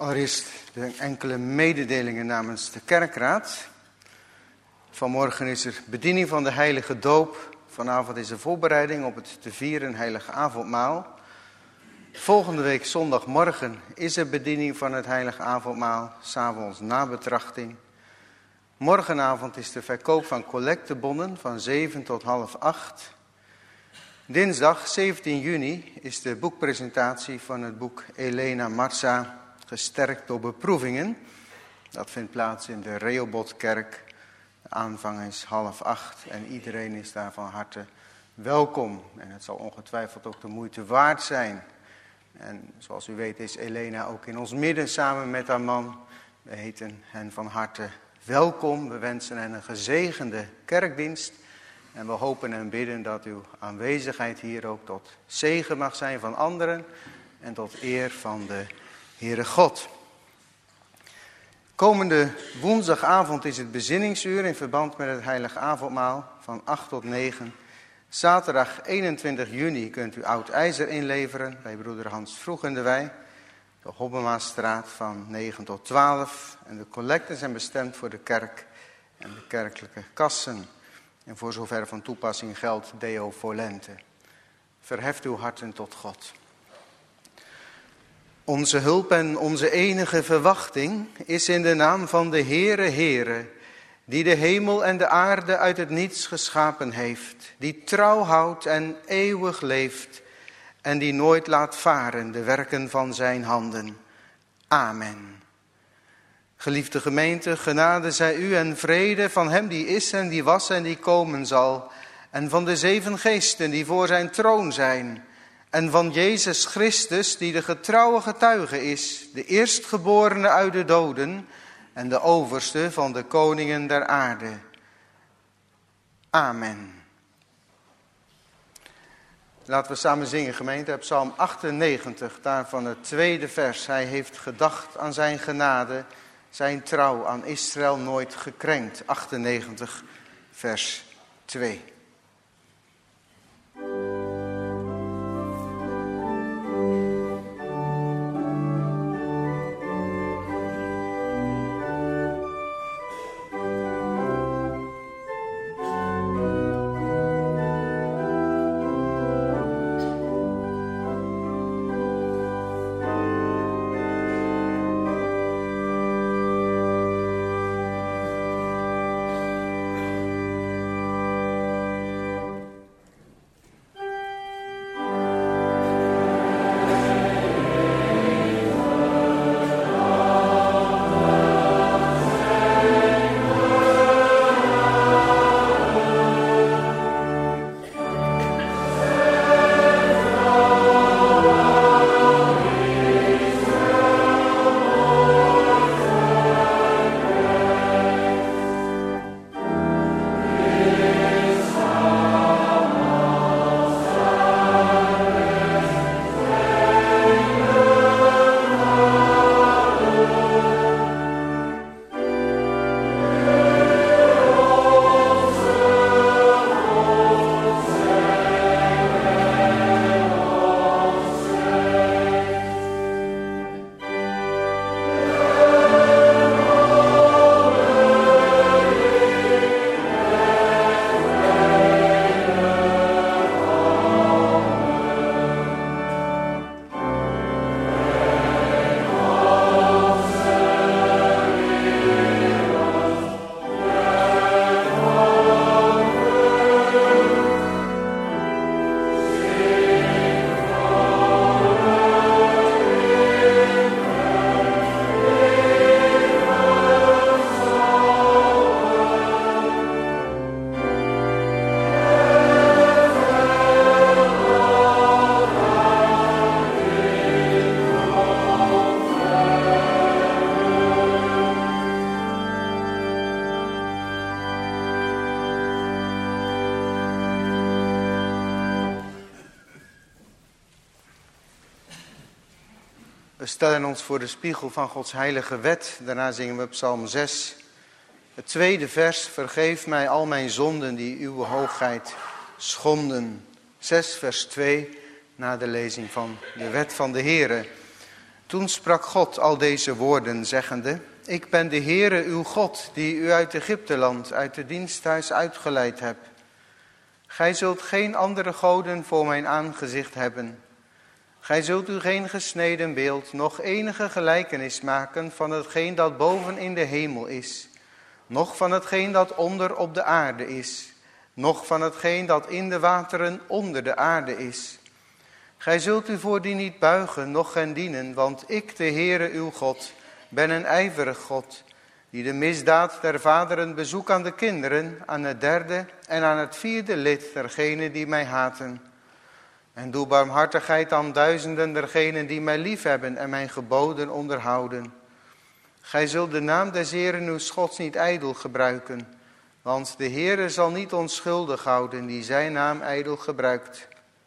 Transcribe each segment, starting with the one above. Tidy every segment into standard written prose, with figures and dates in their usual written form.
Allereerst de enkele mededelingen namens de kerkraad. Vanmorgen is er bediening van de heilige doop. Vanavond is er voorbereiding op het te vieren heilige avondmaal. Volgende week zondagmorgen is er bediening van het heilige avondmaal. 's Avonds nabetrachting. Morgenavond is de verkoop van collectebonnen van 7 tot 7:30. Dinsdag 17 juni is de boekpresentatie van het boek Elena Marsa, Gesterkt door beproevingen. Dat vindt plaats in de Rehobothkerk. De aanvang is 7:30 en iedereen is daar van harte welkom. En het zal ongetwijfeld ook de moeite waard zijn. En zoals u weet is Elena ook in ons midden samen met haar man. We heten hen van harte welkom. We wensen hen een gezegende kerkdienst. En we hopen en bidden dat uw aanwezigheid hier ook tot zegen mag zijn van anderen. En tot eer van de Heere God. Komende woensdagavond is het bezinningsuur in verband met het heilige avondmaal van 8 tot 9. Zaterdag 21 juni kunt u oud ijzer inleveren bij broeder Hans Vroegendewij. De Hobbemastraat van 9 tot 12. En de collecten zijn bestemd voor de kerk en de kerkelijke kassen. En voor zover van toepassing geldt Deo Volente. Verheft uw harten tot God. Onze hulp en onze enige verwachting is in de naam van de Heere, die de hemel en de aarde uit het niets geschapen heeft, die trouw houdt en eeuwig leeft en die nooit laat varen de werken van zijn handen. Amen. Geliefde gemeente, genade zij u en vrede van hem die is en die was en die komen zal, en van de 7 geesten die voor zijn troon zijn, en van Jezus Christus die de getrouwe getuige is, de eerstgeborene uit de doden en de overste van de koningen der aarde. Amen. Laten we samen zingen, gemeente, op Psalm 98, daarvan het 2e vers. Hij heeft gedacht aan zijn genade, zijn trouw aan Israël nooit gekrenkt. 98, vers 2. We stellen ons voor de spiegel van Gods heilige wet. Daarna zingen we Psalm 6. Het 2e vers. Vergeef mij al mijn zonden die uw hoogheid schonden. 6 vers 2 na de lezing van de wet van de Heere. Toen sprak God al deze woorden, zeggende: Ik ben de Heere uw God, die u uit Egypteland, uit het diensthuis uitgeleid heb. Gij zult geen andere goden voor mijn aangezicht hebben. Gij zult u geen gesneden beeld, noch enige gelijkenis maken van hetgeen dat boven in de hemel is, noch van hetgeen dat onder op de aarde is, noch van hetgeen dat in de wateren onder de aarde is. Gij zult u voor die niet buigen, noch hen dienen, want ik, de Heere uw God, ben een ijverig God, die de misdaad der vaderen bezoek aan de kinderen, aan het derde en aan het vierde lid dergenen die mij haten. En doe barmhartigheid aan duizenden dergenen die mij liefhebben en mijn geboden onderhouden. Gij zult de naam des Heeren uw Gods niet ijdel gebruiken, want de Heere zal niet onschuldig houden die zijn naam ijdel gebruikt.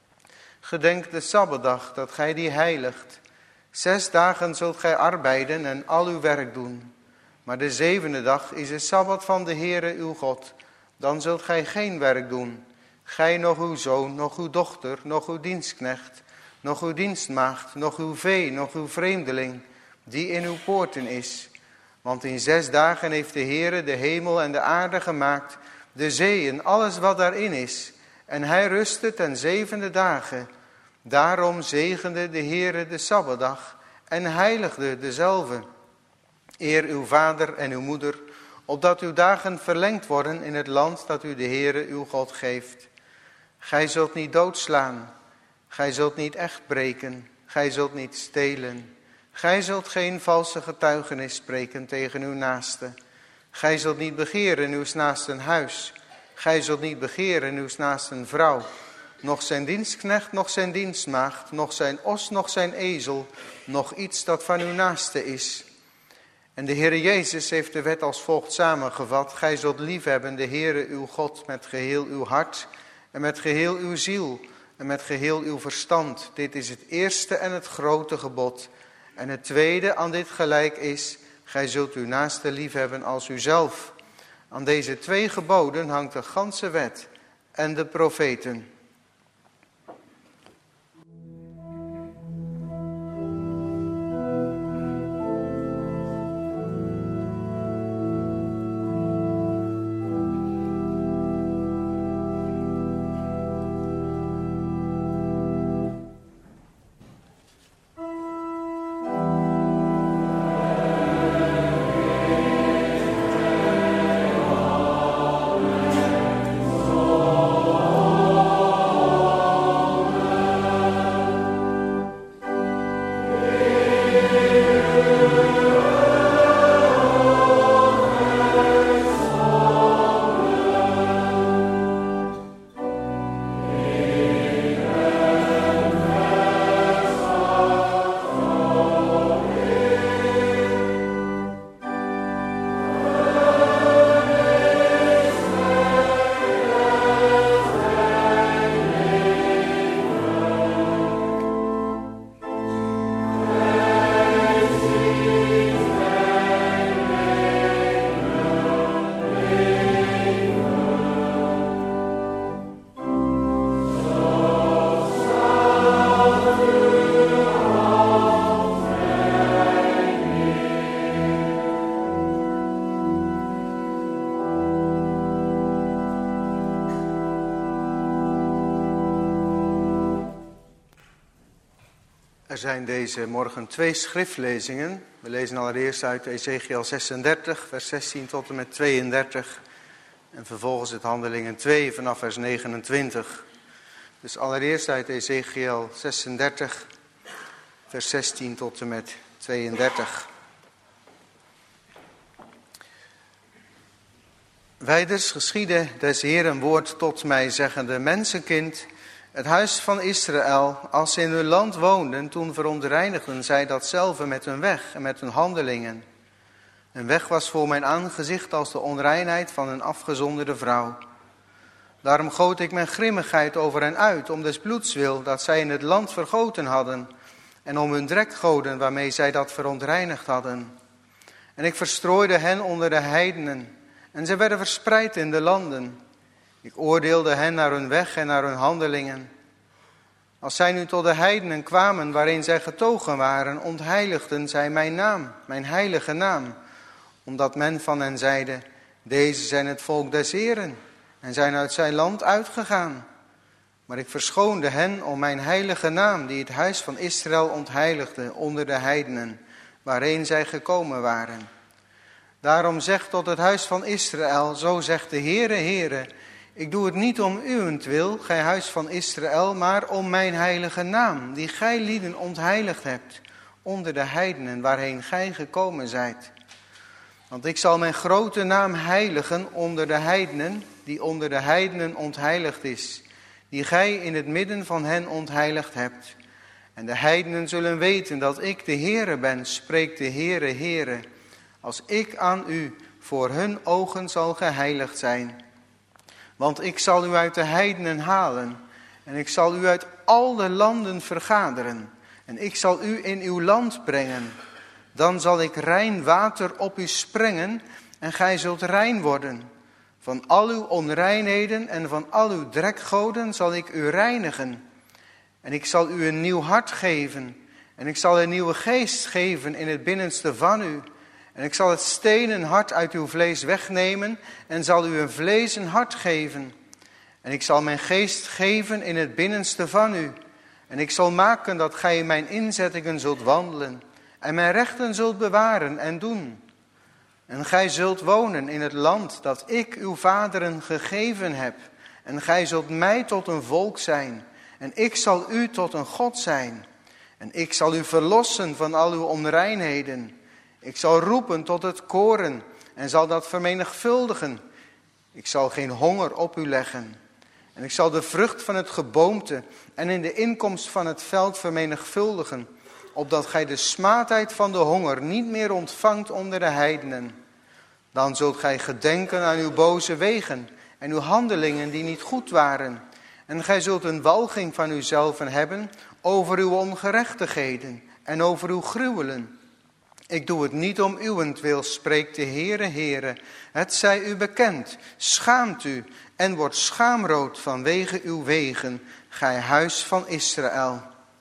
Gedenk de Sabbatdag, dat gij die heiligt. 6 dagen zult gij arbeiden en al uw werk doen. Maar de 7e dag is de Sabbat van de Heere uw God. Dan zult gij geen werk doen. Gij, noch uw zoon, noch uw dochter, noch uw dienstknecht, noch uw dienstmaagd, noch uw vee, noch uw vreemdeling, die in uw poorten is. Want in 6 dagen heeft de Heere de hemel en de aarde gemaakt, de zee en alles wat daarin is. En hij rustte ten 7e dagen. Daarom zegende de Heere de Sabbatdag en heiligde dezelve. Eer uw vader en uw moeder, opdat uw dagen verlengd worden in het land dat u de Heere uw God geeft. Gij zult niet doodslaan, gij zult niet echt breken, gij zult niet stelen. Gij zult geen valse getuigenis spreken tegen uw naaste. Gij zult niet begeren uws naasten huis. Gij zult niet begeren uws naasten vrouw, noch zijn dienstknecht, noch zijn dienstmaagd, noch zijn os, noch zijn ezel, noch iets dat van uw naaste is. En de Heere Jezus heeft de wet als volgt samengevat: Gij zult liefhebben de Heere uw God met geheel uw hart en met geheel uw ziel en met geheel uw verstand. Dit is het eerste en het grote gebod. En het tweede aan dit gelijk is: Gij zult uw naaste liefhebben als uzelf. Aan deze 2 geboden hangt de ganse wet en de profeten. Er zijn deze morgen 2 schriftlezingen. We lezen allereerst uit Ezechiel 36, vers 16 tot en met 32. En vervolgens het Handelingen 2 vanaf vers 29. Dus allereerst uit Ezechiel 36, vers 16 tot en met 32. Wijders geschiedde des Heeren woord tot mij, zeggende: Mensenkind, het huis van Israël, als ze in hun land woonden, toen verontreinigden zij datzelfde met hun weg en met hun handelingen. Een weg was voor mijn aangezicht als de onreinheid van een afgezonderde vrouw. Daarom goot ik mijn grimmigheid over hen uit, om des bloeds wil dat zij in het land vergoten hadden, en om hun drekgoden waarmee zij dat verontreinigd hadden. En ik verstrooide hen onder de heidenen, en zij werden verspreid in de landen. Ik oordeelde hen naar hun weg en naar hun handelingen. Als zij nu tot de heidenen kwamen waarin zij getogen waren, ontheiligden zij mijn naam, mijn heilige naam. Omdat men van hen zeide, deze zijn het volk des Heren en zijn uit zijn land uitgegaan. Maar ik verschoonde hen om mijn heilige naam, die het huis van Israël ontheiligde onder de heidenen, waarheen zij gekomen waren. Daarom zegt tot het huis van Israël, zo zegt de Heere, Heere, ik doe het niet om uwentwil, gij huis van Israël, maar om mijn heilige naam, die gij lieden ontheiligd hebt, onder de heidenen waarheen gij gekomen zijt. Want ik zal mijn grote naam heiligen onder de heidenen, die onder de heidenen ontheiligd is, die gij in het midden van hen ontheiligd hebt. En de heidenen zullen weten dat ik de Heere ben, spreekt de Heere, Heere, als ik aan u voor hun ogen zal geheiligd zijn. Want ik zal u uit de heidenen halen en ik zal u uit al de landen vergaderen en ik zal u in uw land brengen. Dan zal ik rein water op u sprengen en gij zult rein worden. Van al uw onreinheden en van al uw drekgoden zal ik u reinigen. En ik zal u een nieuw hart geven en ik zal een nieuwe geest geven in het binnenste van u. En ik zal het stenen hart uit uw vlees wegnemen en zal u een vleesen hart geven. En ik zal mijn geest geven in het binnenste van u. En ik zal maken dat gij in mijn inzettingen zult wandelen en mijn rechten zult bewaren en doen. En gij zult wonen in het land dat ik uw vaderen gegeven heb. En gij zult mij tot een volk zijn en ik zal u tot een God zijn. En ik zal u verlossen van al uw onreinheden. Ik zal roepen tot het koren en zal dat vermenigvuldigen. Ik zal geen honger op u leggen. En ik zal de vrucht van het geboomte en in de inkomst van het veld vermenigvuldigen, opdat gij de smaadheid van de honger niet meer ontvangt onder de heidenen. Dan zult gij gedenken aan uw boze wegen en uw handelingen die niet goed waren. En gij zult een walging van uzelven hebben over uw ongerechtigheden en over uw gruwelen. Ik doe het niet om uwentwil, spreekt de Heere, Heere. Het zij u bekend, schaamt u en wordt schaamrood vanwege uw wegen, gij huis van Israël.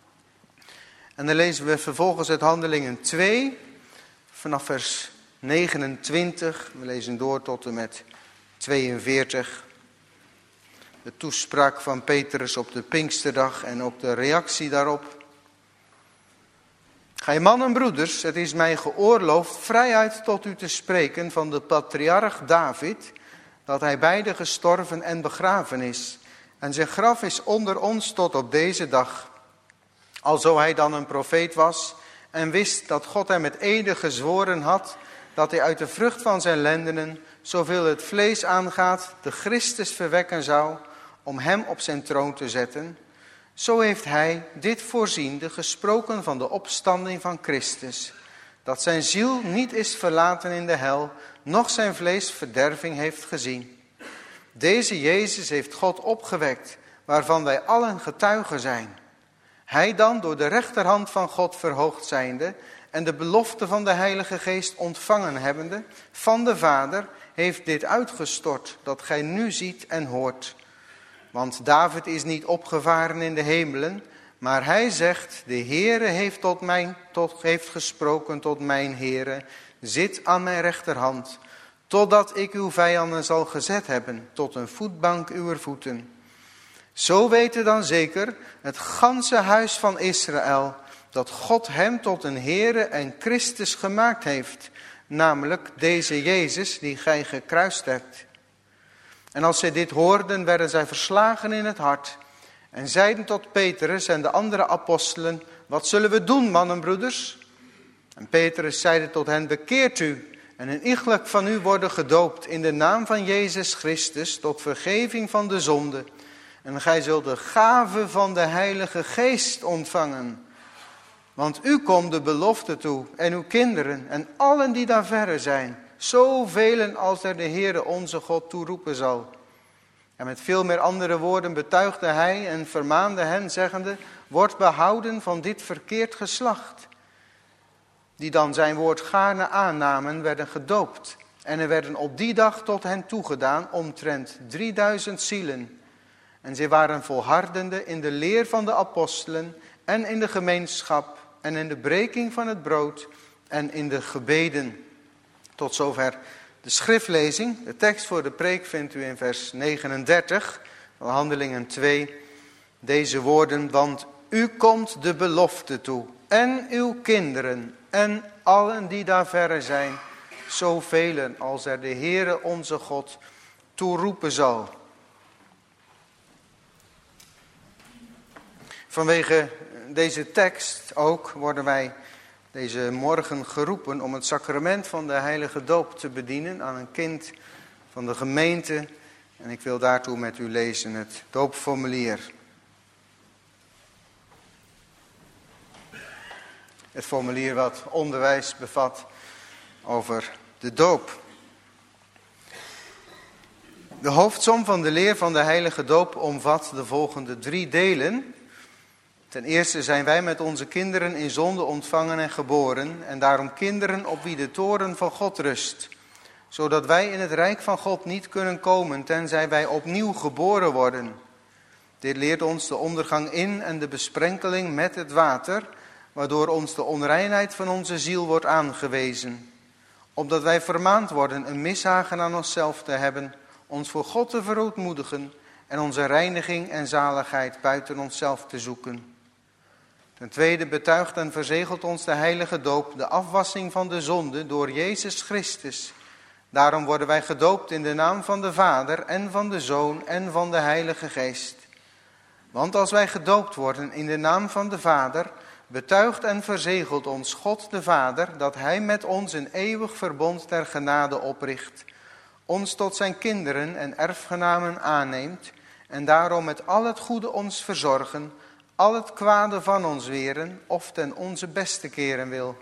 En dan lezen we vervolgens uit Handelingen 2, vanaf vers 29. We lezen door tot en met 42. De toespraak van Petrus op de Pinksterdag en ook de reactie daarop. Gij mannen en broeders, het is mij geoorloofd vrijuit tot u te spreken van de patriarch David, dat hij beide gestorven en begraven is. En zijn graf is onder ons tot op deze dag. Alzo hij dan een profeet was en wist dat God hem met ede gezworen had, dat hij uit de vrucht van zijn lendenen, zoveel het vlees aangaat, de Christus verwekken zou, om hem op zijn troon te zetten. Zo heeft hij, dit voorziende, gesproken van de opstanding van Christus, dat zijn ziel niet is verlaten in de hel, noch zijn vlees verderving heeft gezien. Deze Jezus heeft God opgewekt, waarvan wij allen getuigen zijn. Hij dan door de rechterhand van God verhoogd zijnde en de belofte van de Heilige Geest ontvangen hebbende van de Vader, heeft dit uitgestort, dat gij nu ziet en hoort. Want David is niet opgevaren in de hemelen, maar hij zegt, de Heere heeft gesproken tot mijn Heere, zit aan mijn rechterhand, totdat ik uw vijanden zal gezet hebben, tot een voetbank uwer voeten. Zo weten dan zeker het ganse huis van Israël, dat God hem tot een Heere en Christus gemaakt heeft, namelijk deze Jezus die gij gekruist hebt. En als zij dit hoorden, werden zij verslagen in het hart en zeiden tot Petrus en de andere apostelen, wat zullen we doen, mannen en broeders? En Petrus zeide tot hen, bekeert u en een iegelijk van u worden gedoopt in de naam van Jezus Christus tot vergeving van de zonde. En gij zult de gave van de Heilige Geest ontvangen. Want u komt de belofte toe en uw kinderen en allen die daar verre zijn. Zoveel als er de Heere onze God toeroepen zal. En met veel meer andere woorden betuigde hij en vermaande hen, zeggende, word behouden van dit verkeerd geslacht. Die dan zijn woord gaarne aannamen, werden gedoopt. En er werden op die dag tot hen toegedaan omtrent 3000 zielen. En zij waren volhardende in de leer van de apostelen en in de gemeenschap en in de breking van het brood en in de gebeden. Tot zover de schriftlezing. De tekst voor de preek vindt u in vers 39 van Handelingen 2. Deze woorden, want u komt de belofte toe en uw kinderen en allen die daar verre zijn, zoveel als er de Heere onze God toeroepen zal. Vanwege deze tekst ook worden wij deze morgen geroepen om het sacrament van de heilige doop te bedienen aan een kind van de gemeente. En ik wil daartoe met u lezen het doopformulier. Het formulier wat onderwijs bevat over de doop. De hoofdsom van de leer van de heilige doop omvat de volgende 3 delen. Ten eerste zijn wij met onze kinderen in zonde ontvangen en geboren en daarom kinderen op wie de toorn van God rust. Zodat wij in het rijk van God niet kunnen komen tenzij wij opnieuw geboren worden. Dit leert ons de ondergang in en de besprenkeling met het water, waardoor ons de onreinheid van onze ziel wordt aangewezen. Opdat wij vermaand worden een mishagen aan onszelf te hebben, ons voor God te verootmoedigen en onze reiniging en zaligheid buiten onszelf te zoeken. Ten tweede betuigt en verzegelt ons de heilige doop de afwassing van de zonde door Jezus Christus. Daarom worden wij gedoopt in de naam van de Vader en van de Zoon en van de Heilige Geest. Want als wij gedoopt worden in de naam van de Vader, betuigt en verzegelt ons God de Vader dat Hij met ons een eeuwig verbond der genade opricht, ons tot zijn kinderen en erfgenamen aanneemt en daarom met al het goede ons verzorgen, al het kwade van ons weren of ten onze beste keren wil.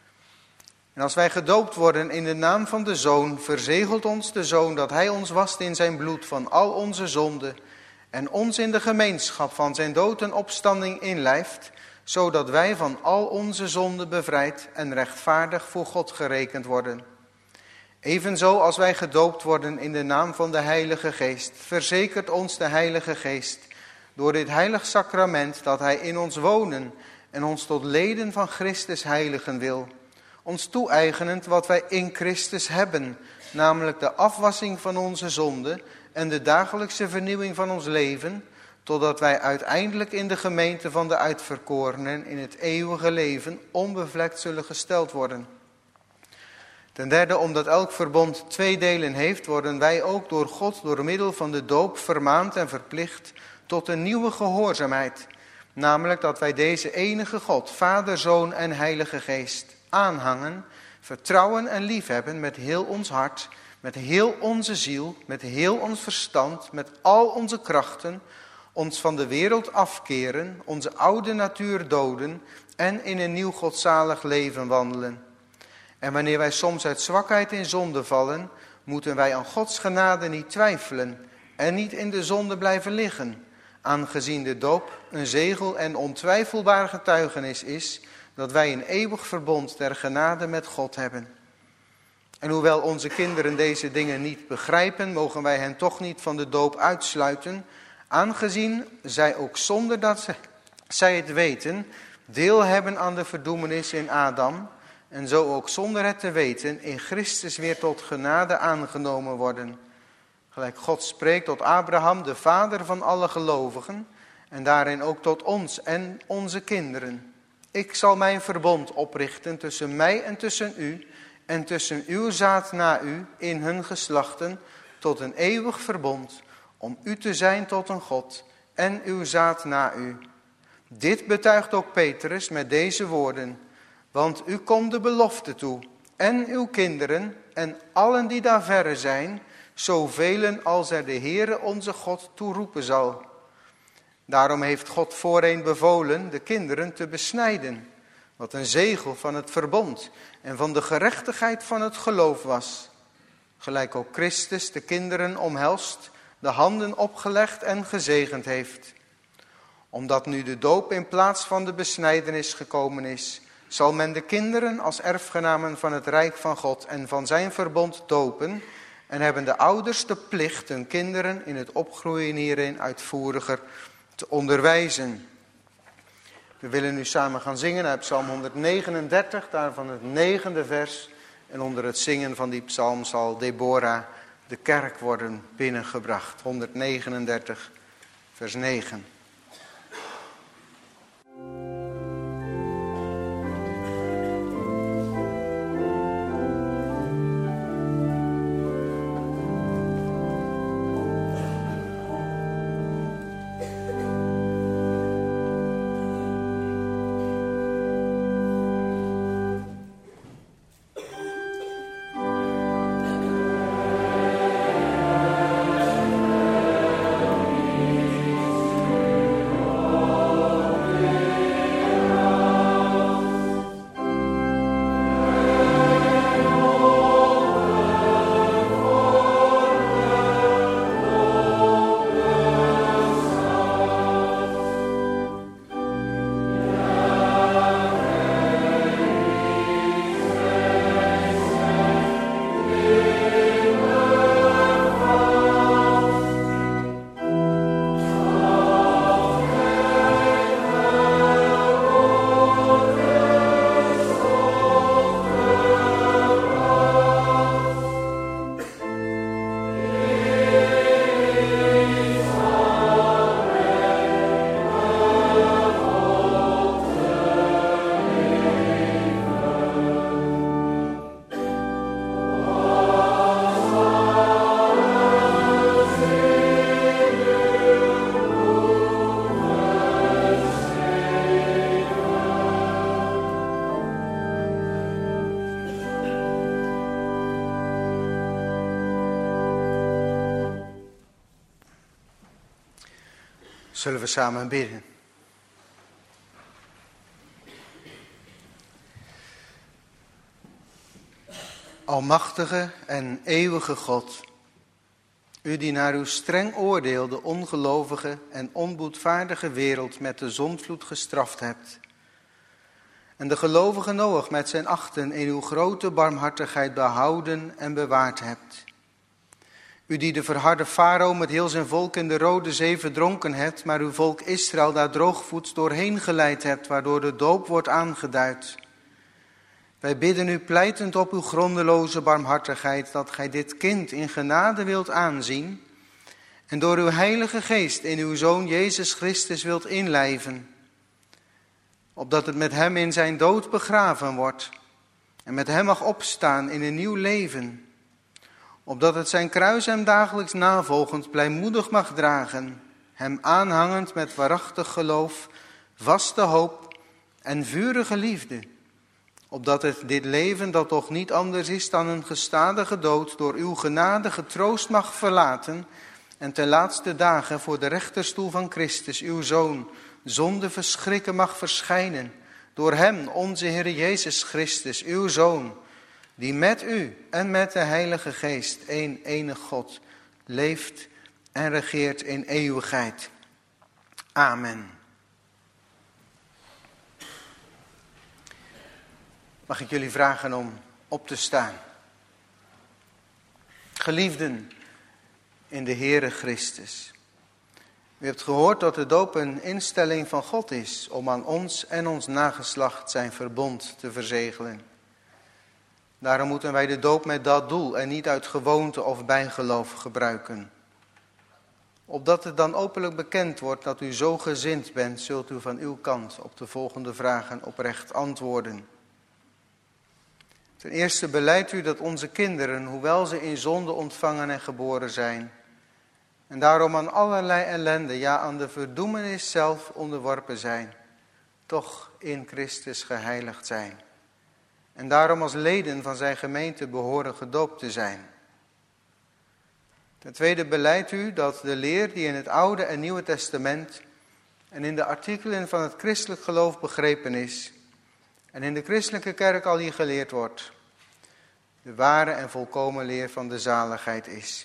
En als wij gedoopt worden in de naam van de Zoon, verzegelt ons de Zoon dat Hij ons wast in zijn bloed van al onze zonden en ons in de gemeenschap van zijn dood en opstanding inlijft, zodat wij van al onze zonden bevrijd en rechtvaardig voor God gerekend worden. Evenzo als wij gedoopt worden in de naam van de Heilige Geest, verzekert ons de Heilige Geest door dit heilig sacrament dat Hij in ons wonen en ons tot leden van Christus heiligen wil. Ons toe-eigenend wat wij in Christus hebben, namelijk de afwassing van onze zonden en de dagelijkse vernieuwing van ons leven, totdat wij uiteindelijk in de gemeente van de uitverkorenen in het eeuwige leven onbevlekt zullen gesteld worden. Ten derde, omdat elk verbond 2 delen heeft, worden wij ook door God door middel van de doop vermaand en verplicht tot een nieuwe gehoorzaamheid. Namelijk dat wij deze enige God, Vader, Zoon en Heilige Geest aanhangen, vertrouwen en liefhebben met heel ons hart, met heel onze ziel, met heel ons verstand, met al onze krachten, ons van de wereld afkeren, onze oude natuur doden en in een nieuw godzalig leven wandelen. En wanneer wij soms uit zwakheid in zonde vallen, moeten wij aan Gods genade niet twijfelen en niet in de zonde blijven liggen, aangezien de doop een zegel en ontwijfelbaar getuigenis is dat wij een eeuwig verbond der genade met God hebben. En hoewel onze kinderen deze dingen niet begrijpen, mogen wij hen toch niet van de doop uitsluiten, aangezien zij ook zonder dat zij het weten, deel hebben aan de verdoemenis in Adam, en zo ook zonder het te weten in Christus weer tot genade aangenomen worden. Gelijk God spreekt tot Abraham, de vader van alle gelovigen, en daarin ook tot ons en onze kinderen. Ik zal mijn verbond oprichten tussen mij en tussen u, en tussen uw zaad na u in hun geslachten, tot een eeuwig verbond, om u te zijn tot een God en uw zaad na u. Dit betuigt ook Petrus met deze woorden, want u komt de belofte toe, en uw kinderen, en allen die daar verre zijn, zoveel als er de Heere onze God toeroepen zal. Daarom heeft God voorheen bevolen de kinderen te besnijden, wat een zegel van het verbond en van de gerechtigheid van het geloof was. Gelijk ook Christus de kinderen omhelst, de handen opgelegd en gezegend heeft. Omdat nu de doop in plaats van de besnijdenis gekomen is, zal men de kinderen als erfgenamen van het rijk van God en van zijn verbond dopen en hebben de ouders de plicht hun kinderen in het opgroeien hierin uitvoeriger te onderwijzen. We willen nu samen gaan zingen uit Psalm 139, daarvan het 9e vers. En onder het zingen van die psalm zal Deborah de kerk worden binnengebracht. 139, vers 9. Zullen we samen bidden? Almachtige en eeuwige God, u die naar uw streng oordeel de ongelovige en onboedvaardige wereld met de zondvloed gestraft hebt, en de gelovige Noach met zijn 8 in uw grote barmhartigheid behouden en bewaard hebt. U die de verharde farao met heel zijn volk in de Rode Zee verdronken hebt, maar uw volk Israël daar droogvoets doorheen geleid hebt, waardoor de doop wordt aangeduid. Wij bidden u pleitend op uw grondeloze barmhartigheid dat gij dit kind in genade wilt aanzien en door uw heilige geest in uw Zoon Jezus Christus wilt inlijven, opdat het met hem in zijn dood begraven wordt en met hem mag opstaan in een nieuw leven, opdat het zijn kruis hem dagelijks navolgend blijmoedig mag dragen, hem aanhangend met waarachtig geloof, vaste hoop en vurige liefde, opdat het dit leven, dat toch niet anders is dan een gestadige dood, door uw genade getroost mag verlaten en ten laatste dagen voor de rechterstoel van Christus, uw Zoon, zonder verschrikken mag verschijnen, door hem, onze Heer Jezus Christus, uw Zoon, die met u en met de Heilige Geest, één enig God, leeft en regeert in eeuwigheid. Amen. Mag ik jullie vragen om op te staan. Geliefden in de Heere Christus. U hebt gehoord dat de doop een instelling van God is om aan ons en ons nageslacht zijn verbond te verzegelen. Daarom moeten wij de doop met dat doel en niet uit gewoonte of bijgeloof gebruiken. Opdat het dan openlijk bekend wordt dat u zo gezind bent, zult u van uw kant op de volgende vragen oprecht antwoorden. Ten eerste belijdt u dat onze kinderen, hoewel ze in zonde ontvangen en geboren zijn, en daarom aan allerlei ellende, ja aan de verdoemenis zelf onderworpen zijn, toch in Christus geheiligd zijn. En daarom als leden van zijn gemeente behoren gedoopt te zijn. Ten tweede belijdt u dat de leer die in het Oude en Nieuwe Testament en in de artikelen van het christelijk geloof begrepen is en in de christelijke kerk al hier geleerd wordt, de ware en volkomen leer van de zaligheid is.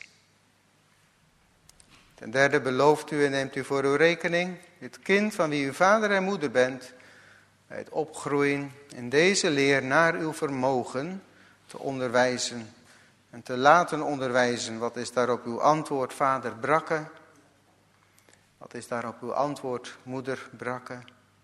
Ten derde belooft u en neemt u voor uw rekening het kind van wie u vader en moeder bent, bij het opgroeien in deze leer naar uw vermogen te onderwijzen en te laten onderwijzen. Wat is daarop uw antwoord, vader Brakke? Wat is daarop uw antwoord, moeder Brakke?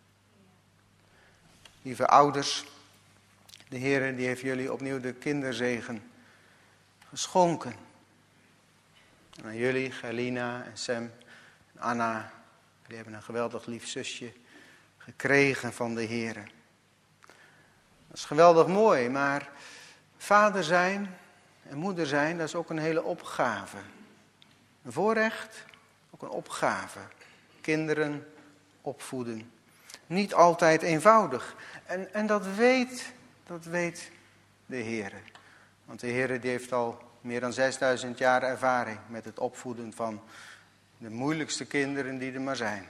Lieve ouders, de Heer die heeft jullie opnieuw de kinderzegen geschonken. En aan jullie, Galina en Sam en Anna, jullie hebben een geweldig lief zusje gekregen van de Heer. Dat is geweldig mooi, maar vader zijn en moeder zijn, dat is ook een hele opgave. Een voorrecht, ook een opgave. Kinderen opvoeden. Niet altijd eenvoudig. En dat weet de Heer. Want de Heer die heeft al meer dan 6000 jaar ervaring met het opvoeden van de moeilijkste kinderen die er maar zijn.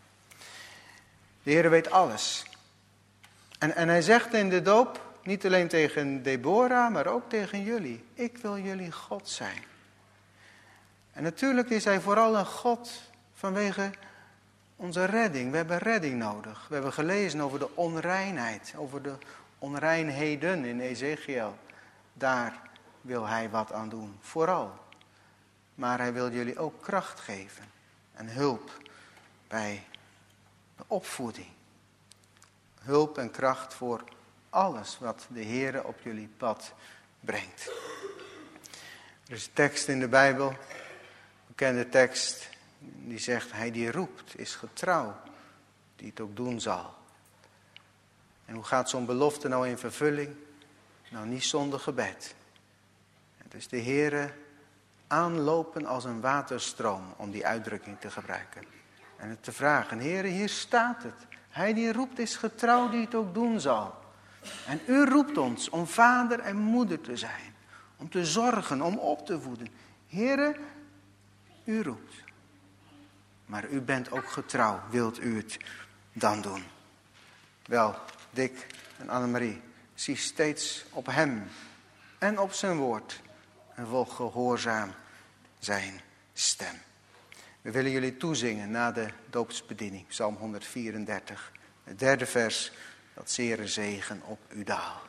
De Heer weet alles. En hij zegt in de doop, niet alleen tegen Deborah, maar ook tegen jullie. Ik wil jullie God zijn. En natuurlijk is hij vooral een God vanwege onze redding. We hebben redding nodig. We hebben gelezen over de onreinheid, over de onreinheden in Ezekiel. Daar wil hij wat aan doen, vooral. Maar hij wil jullie ook kracht geven en hulp bij de opvoeding. Hulp en kracht voor alles wat de Heere op jullie pad brengt. Er is een tekst in de Bijbel, een bekende tekst, die zegt, hij die roept is getrouw, die het ook doen zal. En hoe gaat zo'n belofte nou in vervulling? Nou, niet zonder gebed. Dus de Heere aanlopen als een waterstroom, om die uitdrukking te gebruiken. En het te vragen, Heere, hier staat het. Hij die roept is getrouw, die het ook doen zal. En u roept ons om vader en moeder te zijn. Om te zorgen, om op te voeden. Heere, u roept. Maar u bent ook getrouw. Wilt u het dan doen? Wel, Dick en Annemarie, zie steeds op hem en op zijn woord. En volg gehoorzaam zijn stem. We willen jullie toezingen na de doopsbediening. Psalm 134. Het derde vers. Dat zere zegen op u daal.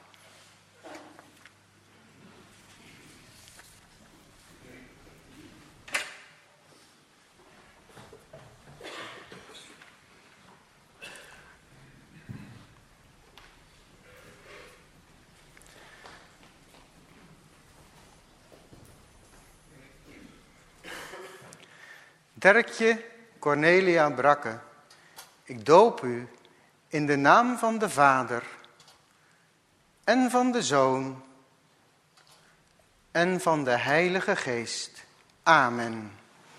Derkje Cornelia Brakke, ik doop u in de naam van de Vader en van de Zoon en van de Heilige Geest. Amen.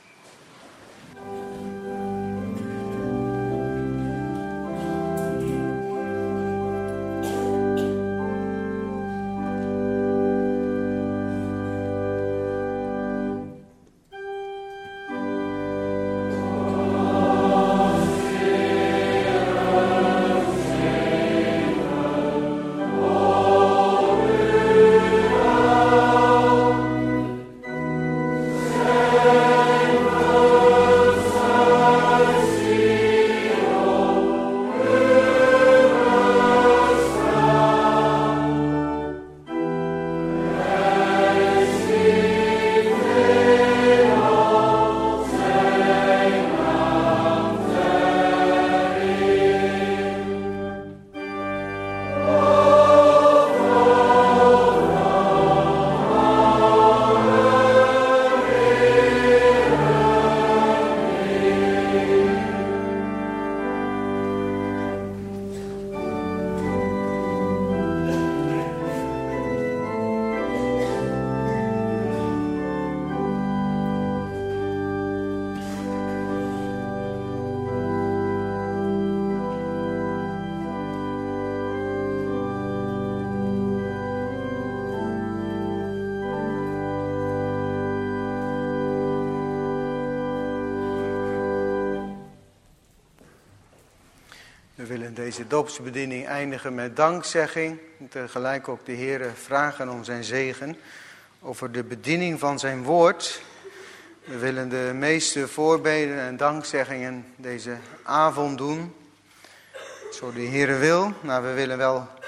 We willen deze doopsbediening eindigen met dankzegging. En tegelijk ook de Heer vragen om zijn zegen over de bediening van zijn woord. We willen de meeste voorbeden en dankzeggingen deze avond doen. Zo de Heer wil. Maar we willen wel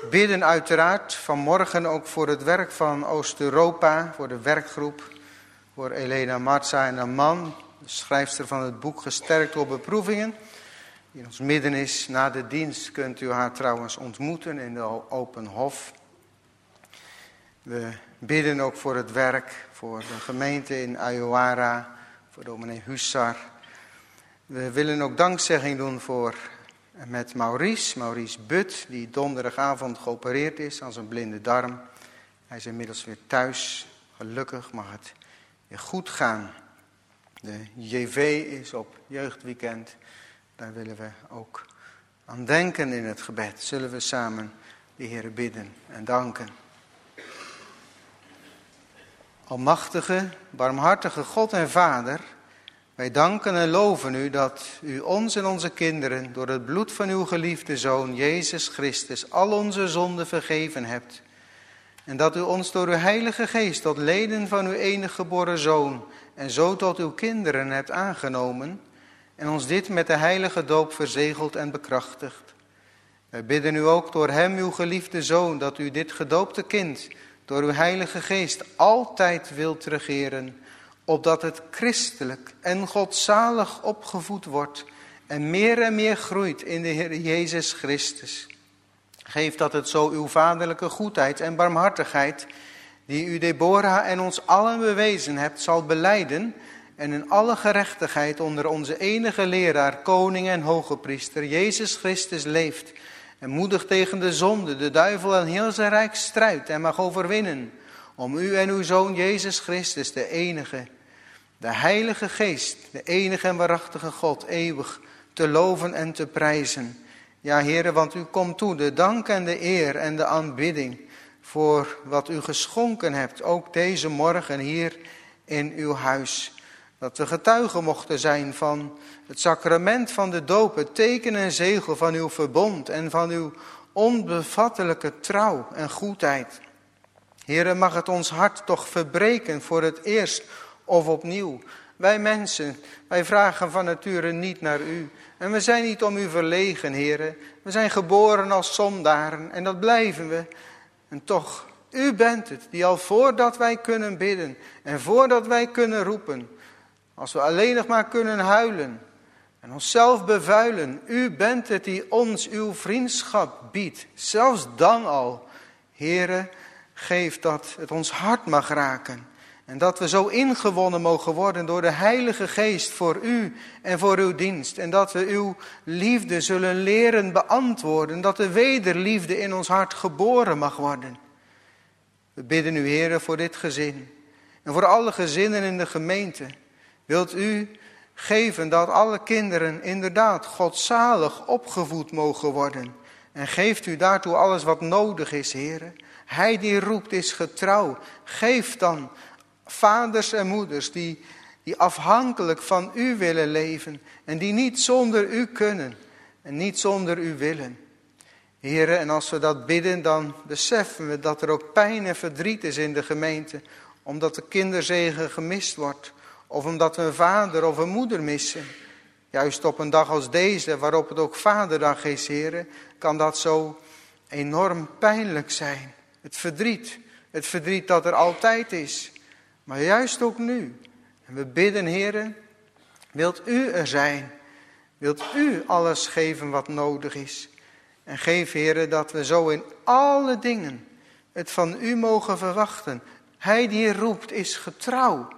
bidden uiteraard vanmorgen ook voor het werk van Oost-Europa, voor de werkgroep, voor Elena Marza en haar man, de schrijfster van het boek Gesterkt door beproevingen, die in ons midden is. Na de dienst kunt u haar trouwens ontmoeten in de Open Hof. We bidden ook voor het werk, voor de gemeente in Ayowara, voor dominee Hussar. We willen ook dankzegging doen met Maurice But, die donderdagavond geopereerd is aan zijn blinde darm. Hij is inmiddels weer thuis. Gelukkig mag het weer goed gaan. De JV is op jeugdweekend. Daar willen we ook aan denken in het gebed. Zullen we samen de Heer bidden en danken. Almachtige, barmhartige God en Vader, wij danken en loven u dat u ons en onze kinderen door het bloed van uw geliefde Zoon, Jezus Christus, al onze zonden vergeven hebt. En dat u ons door uw Heilige Geest tot leden van uw enige geboren Zoon en zo tot uw kinderen hebt aangenomen en ons dit met de heilige doop verzegeld en bekrachtigd. Wij bidden u ook door hem, uw geliefde Zoon, dat u dit gedoopte kind door uw Heilige Geest altijd wilt regeren, opdat het christelijk en godzalig opgevoed wordt en meer groeit in de Heer Jezus Christus. Geef dat het zo uw vaderlijke goedheid en barmhartigheid, die u Deborah en ons allen bewezen hebt, zal belijden en in alle gerechtigheid onder onze enige leraar, koning en hoge priester, Jezus Christus leeft en moedig tegen de zonde, de duivel en heel zijn rijk strijdt en mag overwinnen, om u en uw Zoon Jezus Christus, de enige, de Heilige Geest, de enige en waarachtige God, eeuwig te loven en te prijzen. Ja, Heere, want u komt toe de dank en de eer en de aanbidding voor wat u geschonken hebt, ook deze morgen hier in uw huis. Dat we getuigen mochten zijn van het sacrament van de doop, het teken en zegel van uw verbond en van uw onbevattelijke trouw en goedheid. Heere, mag het ons hart toch verbreken voor het eerst of opnieuw. Wij mensen, wij vragen van nature niet naar u. En we zijn niet om u verlegen, Heere. We zijn geboren als zondaren en dat blijven we. En toch, u bent het die al voordat wij kunnen bidden en voordat wij kunnen roepen, als we alleen nog maar kunnen huilen en onszelf bevuilen, u bent het die ons uw vriendschap biedt. Zelfs dan al, Heere, geef dat het ons hart mag raken. En dat we zo ingewonnen mogen worden door de Heilige Geest voor u en voor uw dienst. En dat we uw liefde zullen leren beantwoorden. Dat de wederliefde in ons hart geboren mag worden. We bidden u, Heere, voor dit gezin. En voor alle gezinnen in de gemeente. Wilt u geven dat alle kinderen inderdaad godzalig opgevoed mogen worden. En geeft u daartoe alles wat nodig is, Heere. Hij die roept is getrouw. Geef dan vaders en moeders die afhankelijk van u willen leven en die niet zonder u kunnen en niet zonder u willen. Heere, en als we dat bidden, dan beseffen we dat er ook pijn en verdriet is in de gemeente, omdat de kinderzegen gemist wordt of omdat we een vader of een moeder missen. Juist op een dag als deze, waarop het ook Vaderdag is, Heere, kan dat zo enorm pijnlijk zijn. Het verdriet dat er altijd is. Maar juist ook nu. En we bidden, Heere, wilt u er zijn? Wilt u alles geven wat nodig is? En geef, Heere, dat we zo in alle dingen het van u mogen verwachten. Hij die roept is getrouw.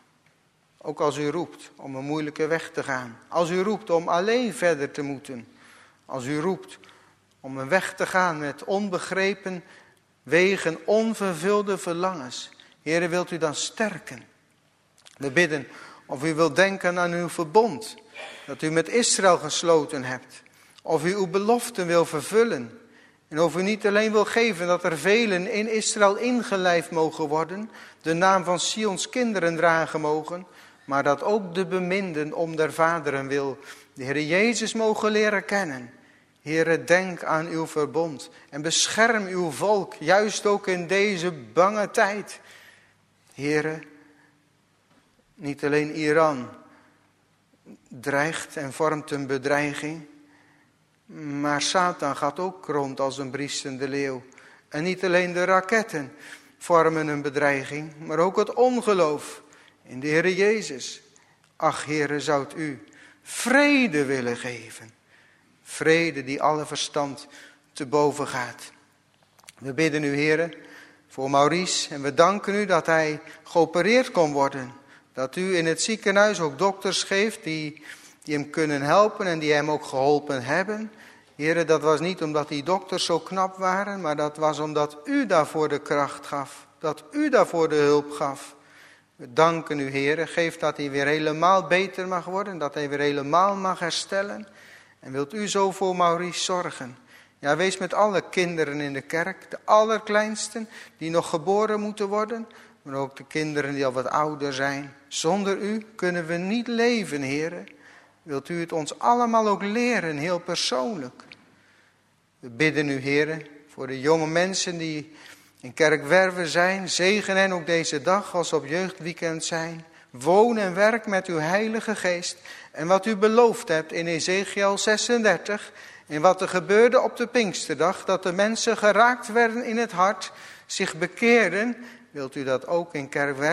Ook als u roept om een moeilijke weg te gaan. Als u roept om alleen verder te moeten. Als u roept om een weg te gaan met onbegrepen wegen, onvervulde verlangens. Heere, wilt u dan sterken? We bidden of u wilt denken aan uw verbond, dat u met Israël gesloten hebt. Of u uw beloften wil vervullen. En of u niet alleen wil geven dat er velen in Israël ingelijfd mogen worden, de naam van Sions kinderen dragen mogen, maar dat ook de beminden om der vaderen wil de Heere Jezus mogen leren kennen. Heere, denk aan uw verbond en bescherm uw volk, juist ook in deze bange tijd. Heere, niet alleen Iran dreigt en vormt een bedreiging, Maar Satan gaat ook rond als een briesende leeuw. En niet alleen de raketten vormen een bedreiging, maar ook het ongeloof in de Heer Jezus. Ach, Heere, zoudt u vrede willen geven. Vrede die alle verstand te boven gaat. We bidden u, Heere, voor Maurice en we danken u dat hij geopereerd kon worden. Dat u in het ziekenhuis ook dokters geeft die hem kunnen helpen en die hem ook geholpen hebben. Heere, dat was niet omdat die dokters zo knap waren, maar dat was omdat u daarvoor de kracht gaf. Dat u daarvoor de hulp gaf. We danken u, Heere, geef dat hij weer helemaal beter mag worden, dat hij weer helemaal mag herstellen. En wilt u zo voor Maurice zorgen. Ja, wees met alle kinderen in de kerk, de allerkleinsten die nog geboren moeten worden, maar ook de kinderen die al wat ouder zijn. Zonder u kunnen we niet leven, Heere. Wilt u het ons allemaal ook leren, heel persoonlijk. We bidden u, Heere, voor de jonge mensen die in Kerkwerve zijn. Zegen hen ook deze dag als ze op jeugdweekend zijn. Woon en werk met uw Heilige Geest. En wat u beloofd hebt in Ezekiel 36. En wat er gebeurde op de Pinksterdag. Dat de mensen geraakt werden in het hart. Zich bekeerden. Wilt u dat ook in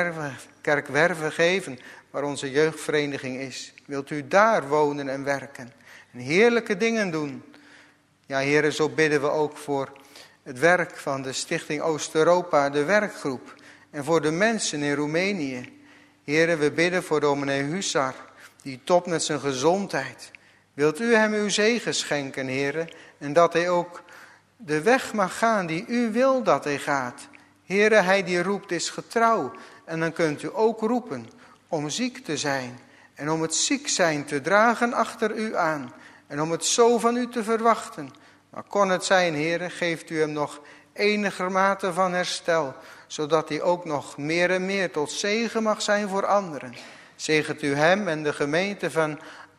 Kerkwerve geven. Waar onze jeugdvereniging is. Wilt u daar wonen en werken. En heerlijke dingen doen. Ja, Heere, zo bidden we ook voor het werk van de Stichting Oost-Europa, de werkgroep. En voor de mensen in Roemenië. Heere, we bidden voor dominee Hussar, die topt met zijn gezondheid. Wilt u hem uw zegen schenken, Heere, en dat hij ook de weg mag gaan die u wil dat hij gaat. Heere, hij die roept is getrouw. En dan kunt u ook roepen om ziek te zijn. En om het ziek zijn te dragen achter u aan. En om het zo van u te verwachten. Maar kon het zijn, Heere, geeft u hem nog enige mate van herstel. Zodat hij ook nog meer en meer tot zegen mag zijn voor anderen. Zegent u hem en de gemeente van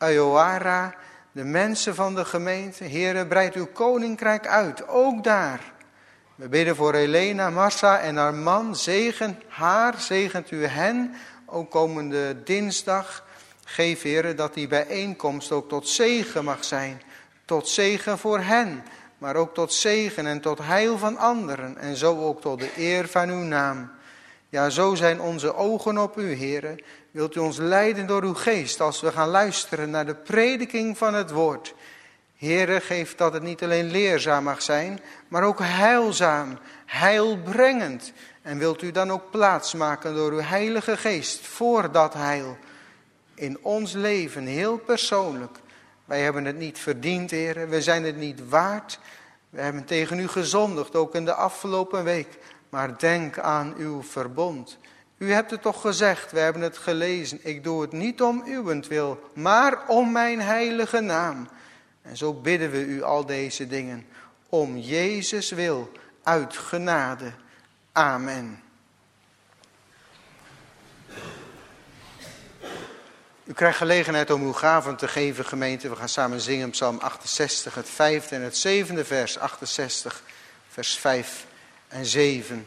Ayoara. De mensen van de gemeente. Heere, breid uw koninkrijk uit. Ook daar. We bidden voor Helena, Massa en haar man. Zegen haar, zegent u hen. Ook komende dinsdag. Geef, Heere, dat die bijeenkomst ook tot zegen mag zijn. Tot zegen voor hen. Maar ook tot zegen en tot heil van anderen. En zo ook tot de eer van uw naam. Ja, zo zijn onze ogen op u, Heere. Wilt u ons leiden door uw geest als we gaan luisteren naar de prediking van het woord. Heere, geef dat het niet alleen leerzaam mag zijn, maar ook heilzaam, heilbrengend. En wilt u dan ook plaats maken door uw Heilige Geest voor dat heil. In ons leven, heel persoonlijk. Wij hebben het niet verdiend, Heere. We zijn het niet waard. We hebben tegen u gezondigd, ook in de afgelopen week. Maar denk aan uw verbond. U hebt het toch gezegd, we hebben het gelezen. Ik doe het niet om uwentwil, maar om mijn heilige naam. En zo bidden we u al deze dingen. Om Jezus wil, uit genade. Amen. U krijgt gelegenheid om uw gaven te geven, gemeente. We gaan samen zingen Psalm 68, het 5e en het 7e vers. 68, vers 5 en 7.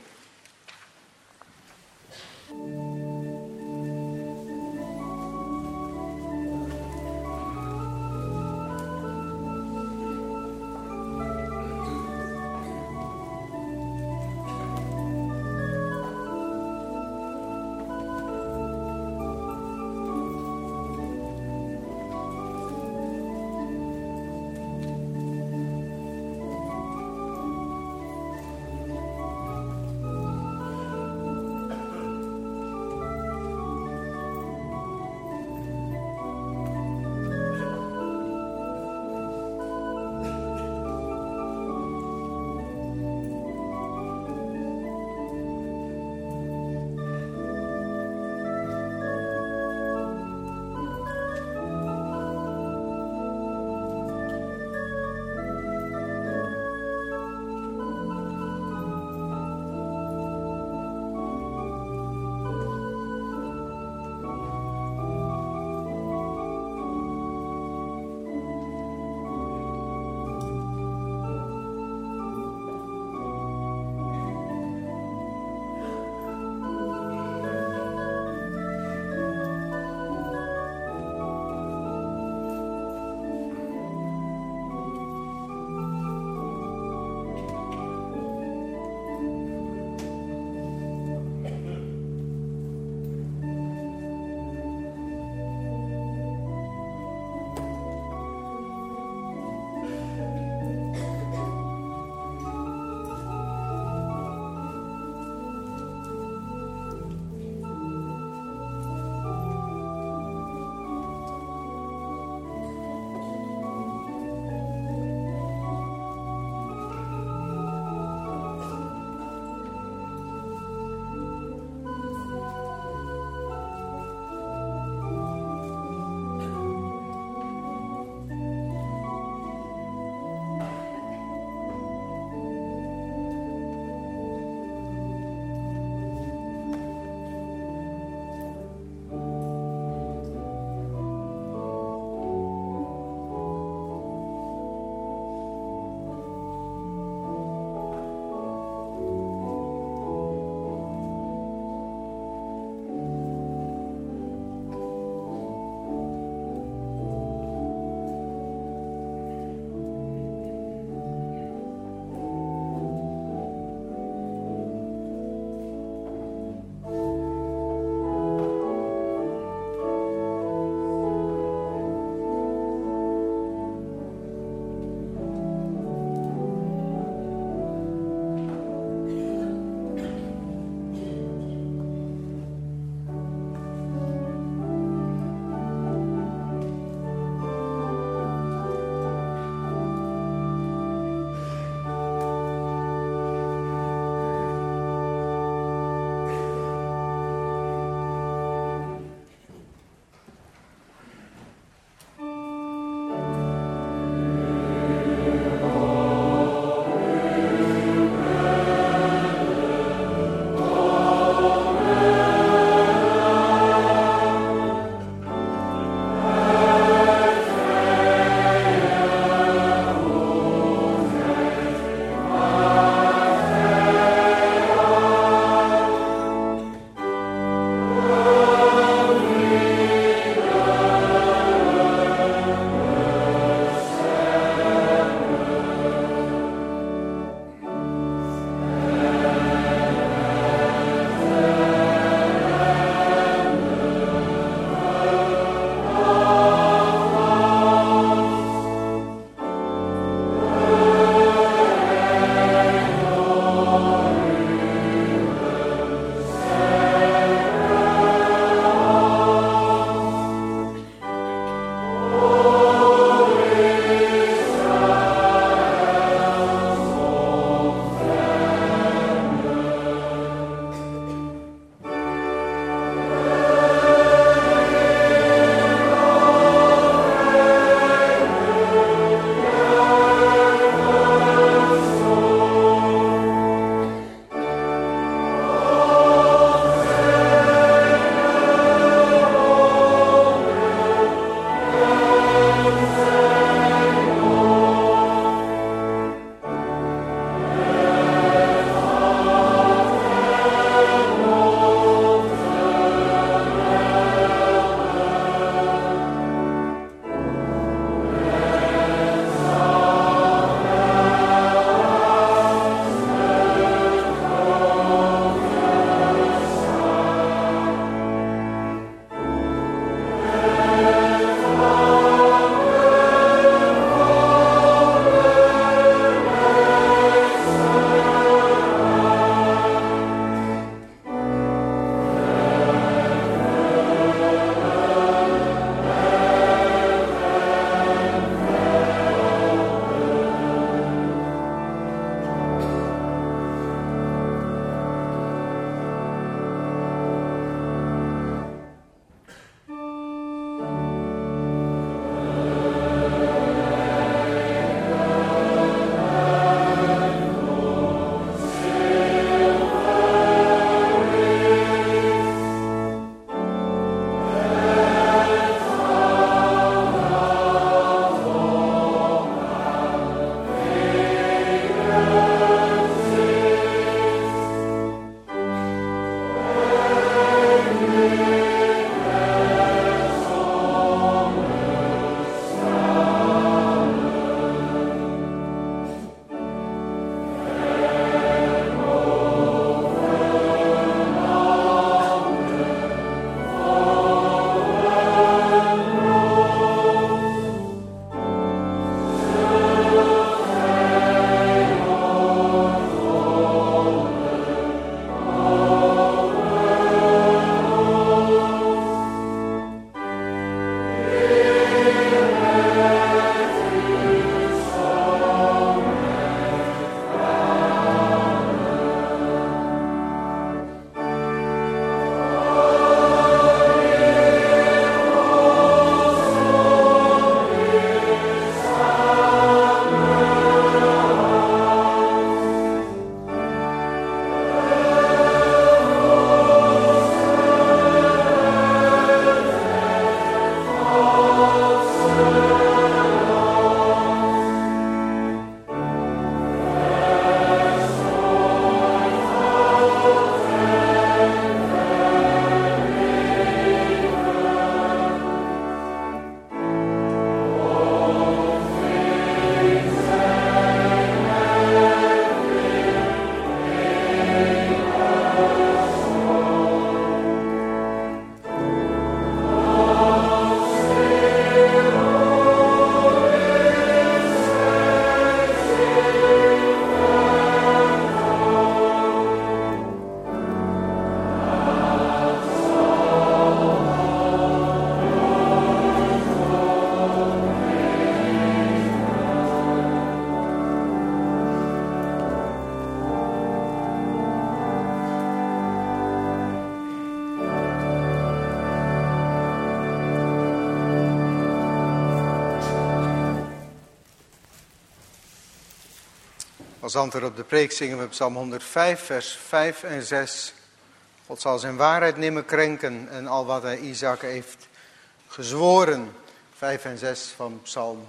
Als antwoord op de preek zingen we Psalm 105, vers 5 en 6. God zal zijn waarheid nimmer krenken en al wat hij Isaac heeft gezworen. 5 en 6 van Psalm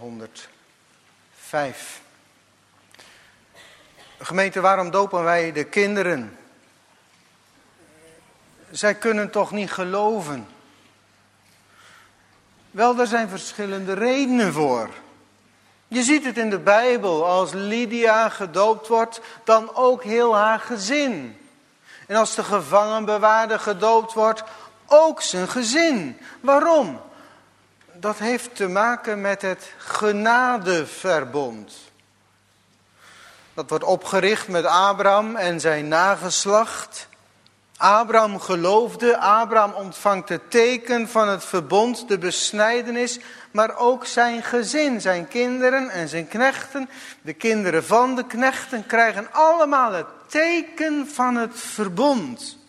105. Gemeente, waarom dopen wij de kinderen? Zij kunnen toch niet geloven? Wel, er zijn verschillende redenen voor. Je ziet het in de Bijbel. Als Lydia gedoopt wordt, dan ook heel haar gezin. En als de gevangenbewaarder gedoopt wordt, ook zijn gezin. Waarom? Dat heeft te maken met het genadeverbond. Dat wordt opgericht met Abraham en zijn nageslacht. Abraham geloofde, Abraham ontvangt het teken van het verbond, de besnijdenis, maar ook zijn gezin, zijn kinderen en zijn knechten, de kinderen van de knechten, krijgen allemaal het teken van het verbond.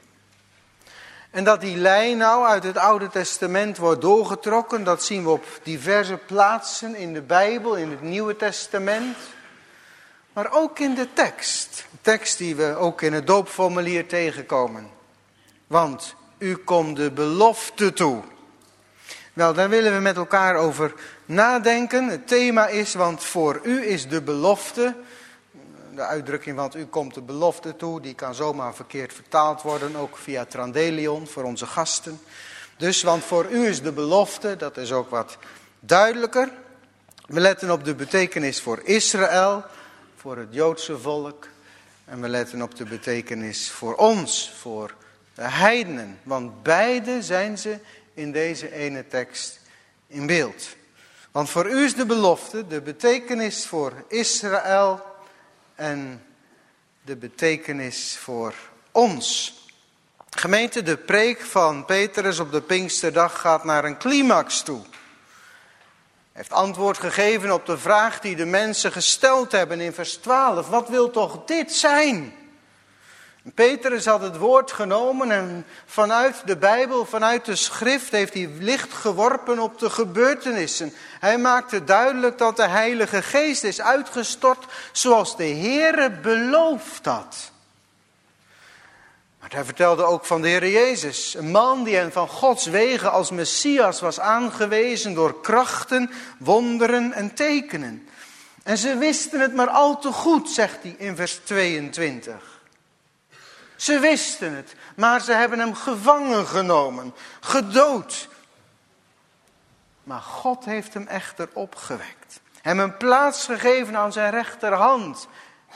En dat die lijn nou uit het Oude Testament wordt doorgetrokken, dat zien we op diverse plaatsen in de Bijbel, in het Nieuwe Testament. Maar ook in de tekst. De tekst die we ook in het doopformulier tegenkomen. Want u komt de belofte toe. Wel, daar willen we met elkaar over nadenken. Het thema is, want voor u is de belofte. De uitdrukking, want u komt de belofte toe, die kan zomaar verkeerd vertaald worden. Ook via Trandelion voor onze gasten. Dus, want voor u is de belofte, dat is ook wat duidelijker. We letten op de betekenis voor Israël, voor het Joodse volk. En we letten op de betekenis voor ons, voor de heidenen. Want beide zijn ze in deze ene tekst in beeld. Want voor u is de belofte, de betekenis voor Israël en de betekenis voor ons. Gemeente, de preek van Petrus op de Pinksterdag gaat naar een climax toe. Hij heeft antwoord gegeven op de vraag die de mensen gesteld hebben in vers 12. Wat wil toch dit zijn? Petrus had het woord genomen en vanuit de Bijbel, vanuit de schrift, heeft hij licht geworpen op de gebeurtenissen. Hij maakte duidelijk dat de Heilige Geest is uitgestort zoals de Heere beloofd had. Maar hij vertelde ook van de Heer Jezus. Een man die hen van Gods wegen als Messias was aangewezen door krachten, wonderen en tekenen. En ze wisten het maar al te goed, zegt hij in vers 22. Ze wisten het, maar ze hebben hem gevangen genomen, gedood. Maar God heeft hem echter opgewekt. Hem een plaats gegeven aan zijn rechterhand.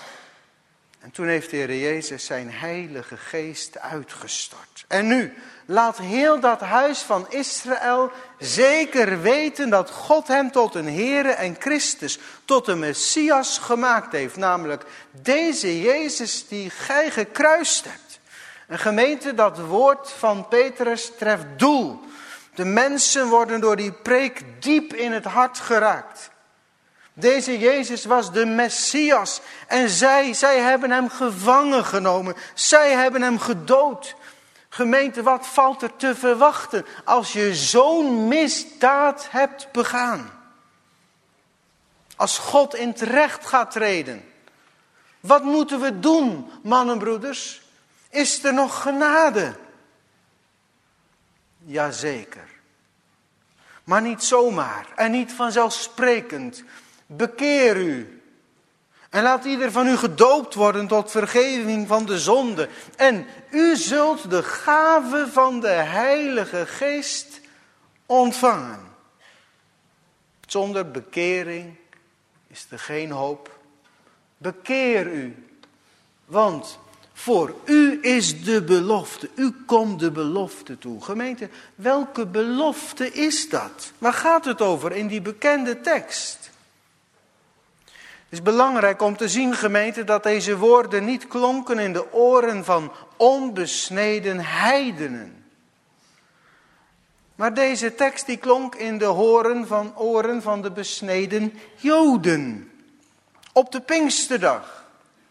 En toen heeft de Heer Jezus zijn Heilige Geest uitgestort. En nu, laat heel dat huis van Israël zeker weten dat God hem tot een Heere en Christus, tot een Messias gemaakt heeft. Namelijk deze Jezus die gij gekruist hebt. Een gemeente, dat woord van Petrus treft doel. De mensen worden door die preek diep in het hart geraakt. Deze Jezus was de Messias en zij hebben hem gevangen genomen. Zij hebben hem gedood. Gemeente, wat valt er te verwachten als je zo'n misdaad hebt begaan? Als God in het recht gaat treden. Wat moeten we doen, mannen en broeders? Is er nog genade? Jazeker. Maar niet zomaar en niet vanzelfsprekend. Bekeer u. En laat ieder van u gedoopt worden tot vergeving van de zonde. En u zult de gave van de Heilige Geest ontvangen. Zonder bekering is er geen hoop. Bekeer u. Want voor u is de belofte. U komt de belofte toe. Gemeente, welke belofte is dat? Waar gaat het over in die bekende tekst? Het is belangrijk om te zien, gemeente, dat deze woorden niet klonken in de oren van onbesneden heidenen. Maar deze tekst die klonk in de oren van de besneden Joden. Op de Pinksterdag.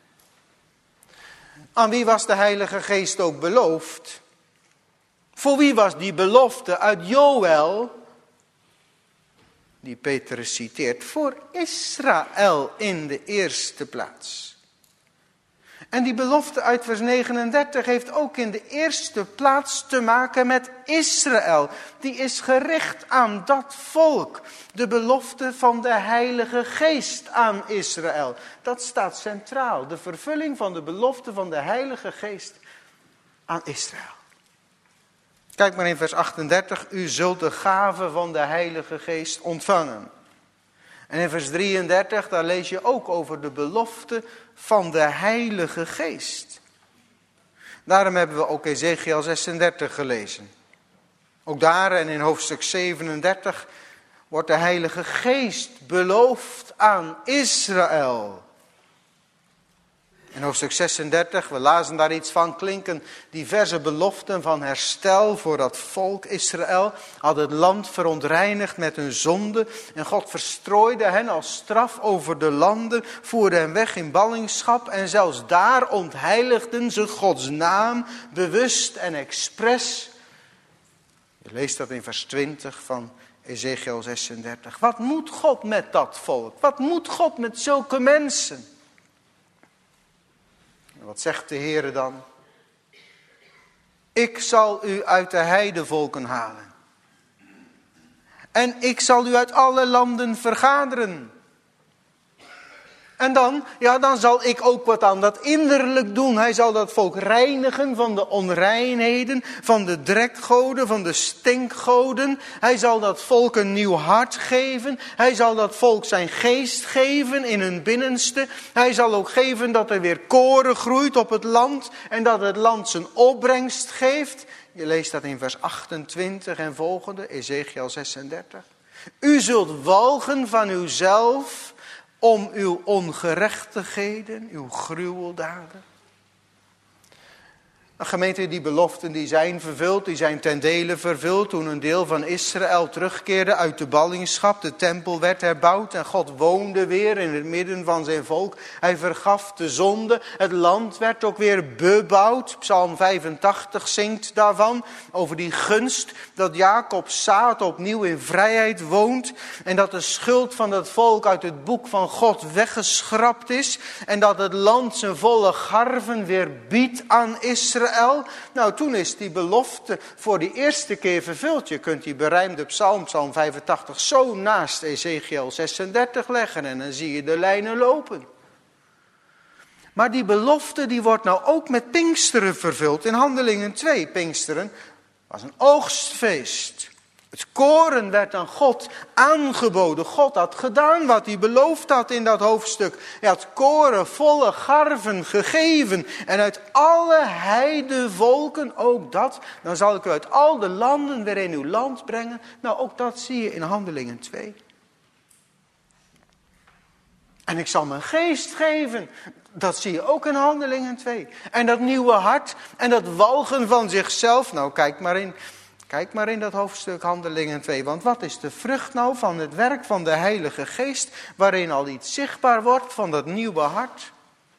Aan wie was de Heilige Geest ook beloofd? Voor wie was die belofte uit Joël? die Petrus citeert, voor Israël in de eerste plaats. En die belofte uit vers 39 heeft ook in de eerste plaats te maken met Israël. Die is gericht aan dat volk. De belofte van de Heilige Geest aan Israël. Dat staat centraal. De vervulling van de belofte van de Heilige Geest aan Israël. Kijk maar in vers 38. U zult de gave van de Heilige Geest ontvangen. En in vers 33, daar lees je ook over de belofte van de Heilige Geest. Daarom hebben we ook Ezekiel 36 gelezen. Ook daar en in hoofdstuk 37 wordt de Heilige Geest beloofd aan Israël. In hoofdstuk 36, we lazen daar iets van, klinken diverse beloften van herstel voor dat volk Israël. Had het land verontreinigd met hun zonde. En God verstrooide hen als straf over de landen, voerde hen weg in ballingschap. En zelfs daar ontheiligden ze Gods naam, bewust en expres. Je leest dat in vers 20 van Ezekiel 36. Wat moet God met dat volk? Wat moet God met zulke mensen? En wat zegt de Heere dan? Ik zal u uit de heidevolken halen. En ik zal u uit alle landen vergaderen. En dan zal ik ook wat aan dat innerlijk doen. Hij zal dat volk reinigen van de onreinheden, van de drekgoden, van de stinkgoden. Hij zal dat volk een nieuw hart geven. Hij zal dat volk zijn geest geven in hun binnenste. Hij zal ook geven dat er weer koren groeit op het land en dat het land zijn opbrengst geeft. Je leest dat in vers 28 en volgende, Ezekiel 36. U zult walgen van uzelf om uw ongerechtigheden, uw gruweldaden. Gemeente, die beloften die zijn vervuld, die zijn ten dele vervuld toen een deel van Israël terugkeerde uit de ballingschap. De tempel werd herbouwd en God woonde weer in het midden van zijn volk. Hij vergaf de zonde, het land werd ook weer bebouwd. Psalm 85 zingt daarvan, over die gunst dat Jacob's zaad opnieuw in vrijheid woont. En dat de schuld van het volk uit het boek van God weggeschrapt is. En dat het land zijn volle garven weer biedt aan Israël. Nou, toen is die belofte voor de eerste keer vervuld. Je kunt die berijmde psalm 85, zo naast Ezekiel 36 leggen en dan zie je de lijnen lopen. Maar die belofte die wordt nou ook met Pinksteren vervuld. In Handelingen 2, Pinksteren was een oogstfeest. Het koren werd aan God aangeboden. God had gedaan wat hij beloofd had in dat hoofdstuk. Hij had koren, volle garven gegeven. En uit alle heidevolken, ook dat. Dan zal ik u uit al de landen weer in uw land brengen. Nou, ook dat zie je in Handelingen 2. En ik zal mijn geest geven. Dat zie je ook in Handelingen 2. En dat nieuwe hart en dat walgen van zichzelf. Nou, kijk maar in dat hoofdstuk Handelingen 2. Want wat is de vrucht nou van het werk van de Heilige Geest, waarin al iets zichtbaar wordt van dat nieuwe hart?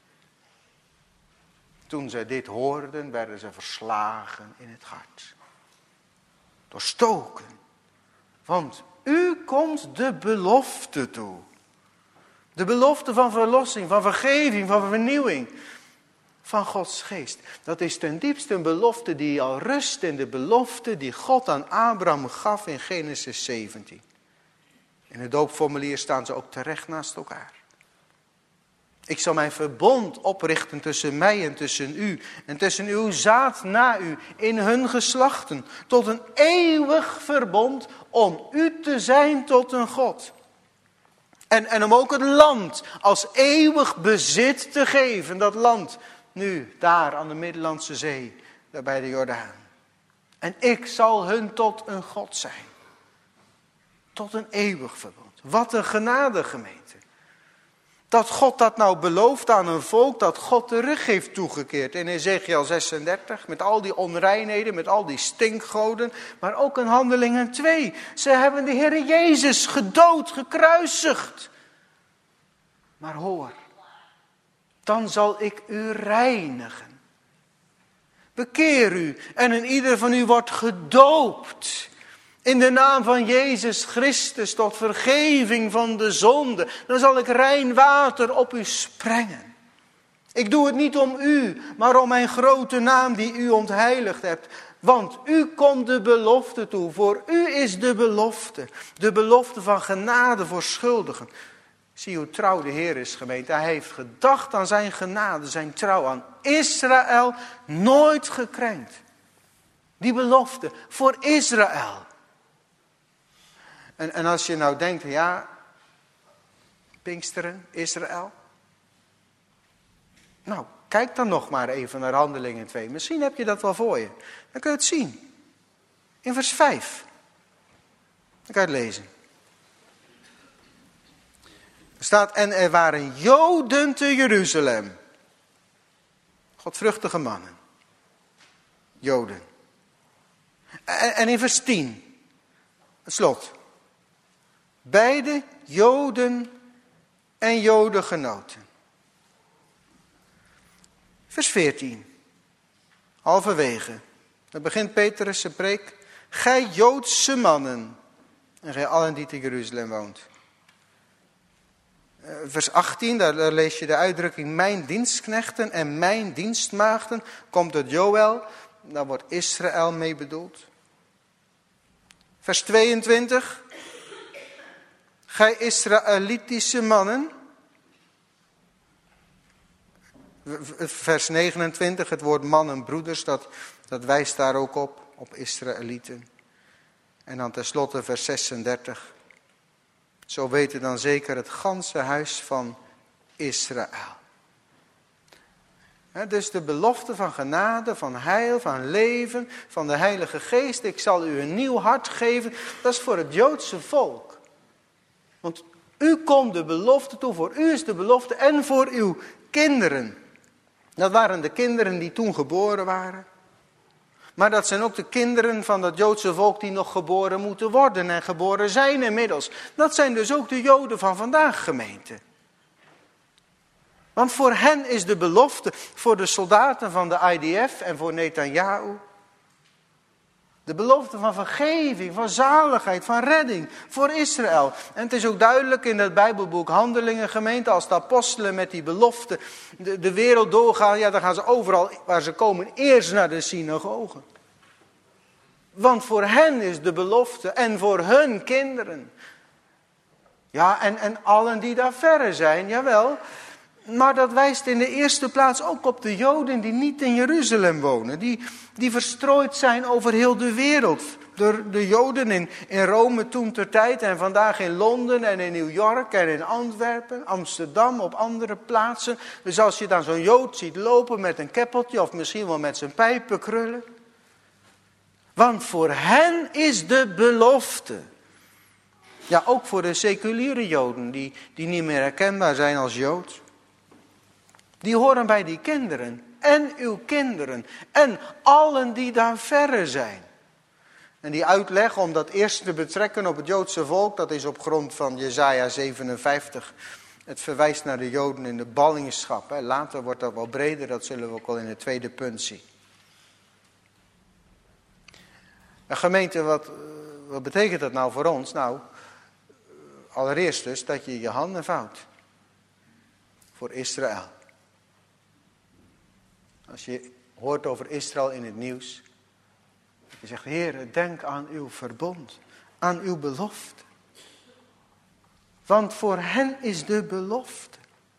Toen zij dit hoorden, werden ze verslagen in het hart. Doorstoken. Want u komt de belofte toe. De belofte van verlossing, van vergeving, van vernieuwing. Van Gods geest. Dat is ten diepste een belofte die al rust in de belofte die God aan Abraham gaf in Genesis 17. In het doopformulier staan ze ook terecht naast elkaar. Ik zal mijn verbond oprichten tussen mij en tussen u. En tussen uw zaad na u in hun geslachten. Tot een eeuwig verbond om u te zijn tot een God. En om ook het land als eeuwig bezit te geven. Dat land nu daar aan de Middellandse Zee, daar bij de Jordaan. En ik zal hun tot een God zijn. Tot een eeuwig verbond. Wat een genade, gemeente. Dat God dat nou belooft aan een volk dat God de rug heeft toegekeerd. In Ezekiel 36, met al die onreinheden, met al die stinkgoden. Maar ook in Handelingen 2. Ze hebben de Heer Jezus gedood, gekruisigd. Maar hoor, dan zal ik u reinigen. Bekeer u en een ieder van u wordt gedoopt In de naam van Jezus Christus tot vergeving van de zonde. Dan zal ik rein water op u sprengen. Ik doe het niet om u, maar om mijn grote naam die u ontheiligd hebt. Want u komt de belofte toe. Voor u is de belofte. De belofte van genade voor schuldigen. Zie hoe trouw de Heer is, gemeente. Hij heeft gedacht aan zijn genade, zijn trouw aan Israël. Nooit gekrenkt. Die belofte voor Israël. En als je nou denkt, ja, Pinksteren, Israël. Nou, kijk dan nog maar even naar Handelingen 2. Misschien heb je dat wel voor je. Dan kun je het zien. In vers 5. Dan kan je het lezen. Er staat, en er waren Joden te Jeruzalem. Godvruchtige mannen. Joden. En in vers 10. Het slot. Beide Joden en Jodengenoten. Vers 14. Halverwege. Dan begint Petrus zijn preek. Gij Joodse mannen. En gij allen die te Jeruzalem woont. Vers 18, daar lees je de uitdrukking mijn dienstknechten en mijn dienstmaagden. Komt uit Joël. Daar wordt Israël mee bedoeld. Vers 22. Gij Israëlitische mannen. Vers 29, het woord mannen, broeders, dat wijst daar ook op Israëlieten. En dan tenslotte vers 36. Zo weten dan zeker het ganse huis van Israël. Dus de belofte van genade, van heil, van leven, van de Heilige Geest. Ik zal u een nieuw hart geven. Dat is voor het Joodse volk. Want u komt de belofte toe, voor u is de belofte en voor uw kinderen. Dat waren de kinderen die toen geboren waren. Maar dat zijn ook de kinderen van dat Joodse volk die nog geboren moeten worden en geboren zijn inmiddels. Dat zijn dus ook de Joden van vandaag, gemeente. Want voor hen is de belofte, voor de soldaten van de IDF en voor Netanyahu. De belofte van vergeving, van zaligheid, van redding voor Israël. En het is ook duidelijk in het Bijbelboek Handelingen, gemeente, als de apostelen met die belofte de wereld doorgaan. Ja, dan gaan ze overal waar ze komen eerst naar de synagogen. Want voor hen is de belofte en voor hun kinderen. Ja, en allen die daar verre zijn, jawel. Maar dat wijst in de eerste plaats ook op de Joden die niet in Jeruzalem wonen. Die verstrooid zijn over heel de wereld. De Joden in Rome toen ter tijd en vandaag in Londen en in New York en in Antwerpen, Amsterdam, op andere plaatsen. Dus als je dan zo'n Jood ziet lopen met een keppeltje of misschien wel met zijn pijpen krullen. Want voor hen is de belofte. Ja, ook voor de seculiere Joden die niet meer herkenbaar zijn als Jood. Die horen bij die kinderen en uw kinderen en allen die daar verre zijn. En die uitleg om dat eerst te betrekken op het Joodse volk, dat is op grond van Jesaja 57. Het verwijst naar de Joden in de ballingschap. Later wordt dat wel breder, dat zullen we ook al in het tweede punt zien. En gemeente, wat betekent dat nou voor ons? Nou, allereerst dus dat je je handen vouwt voor Israël. Als je hoort over Israël in het nieuws. Je zegt, Heer, denk aan uw verbond. Aan uw belofte. Want voor hen is de belofte.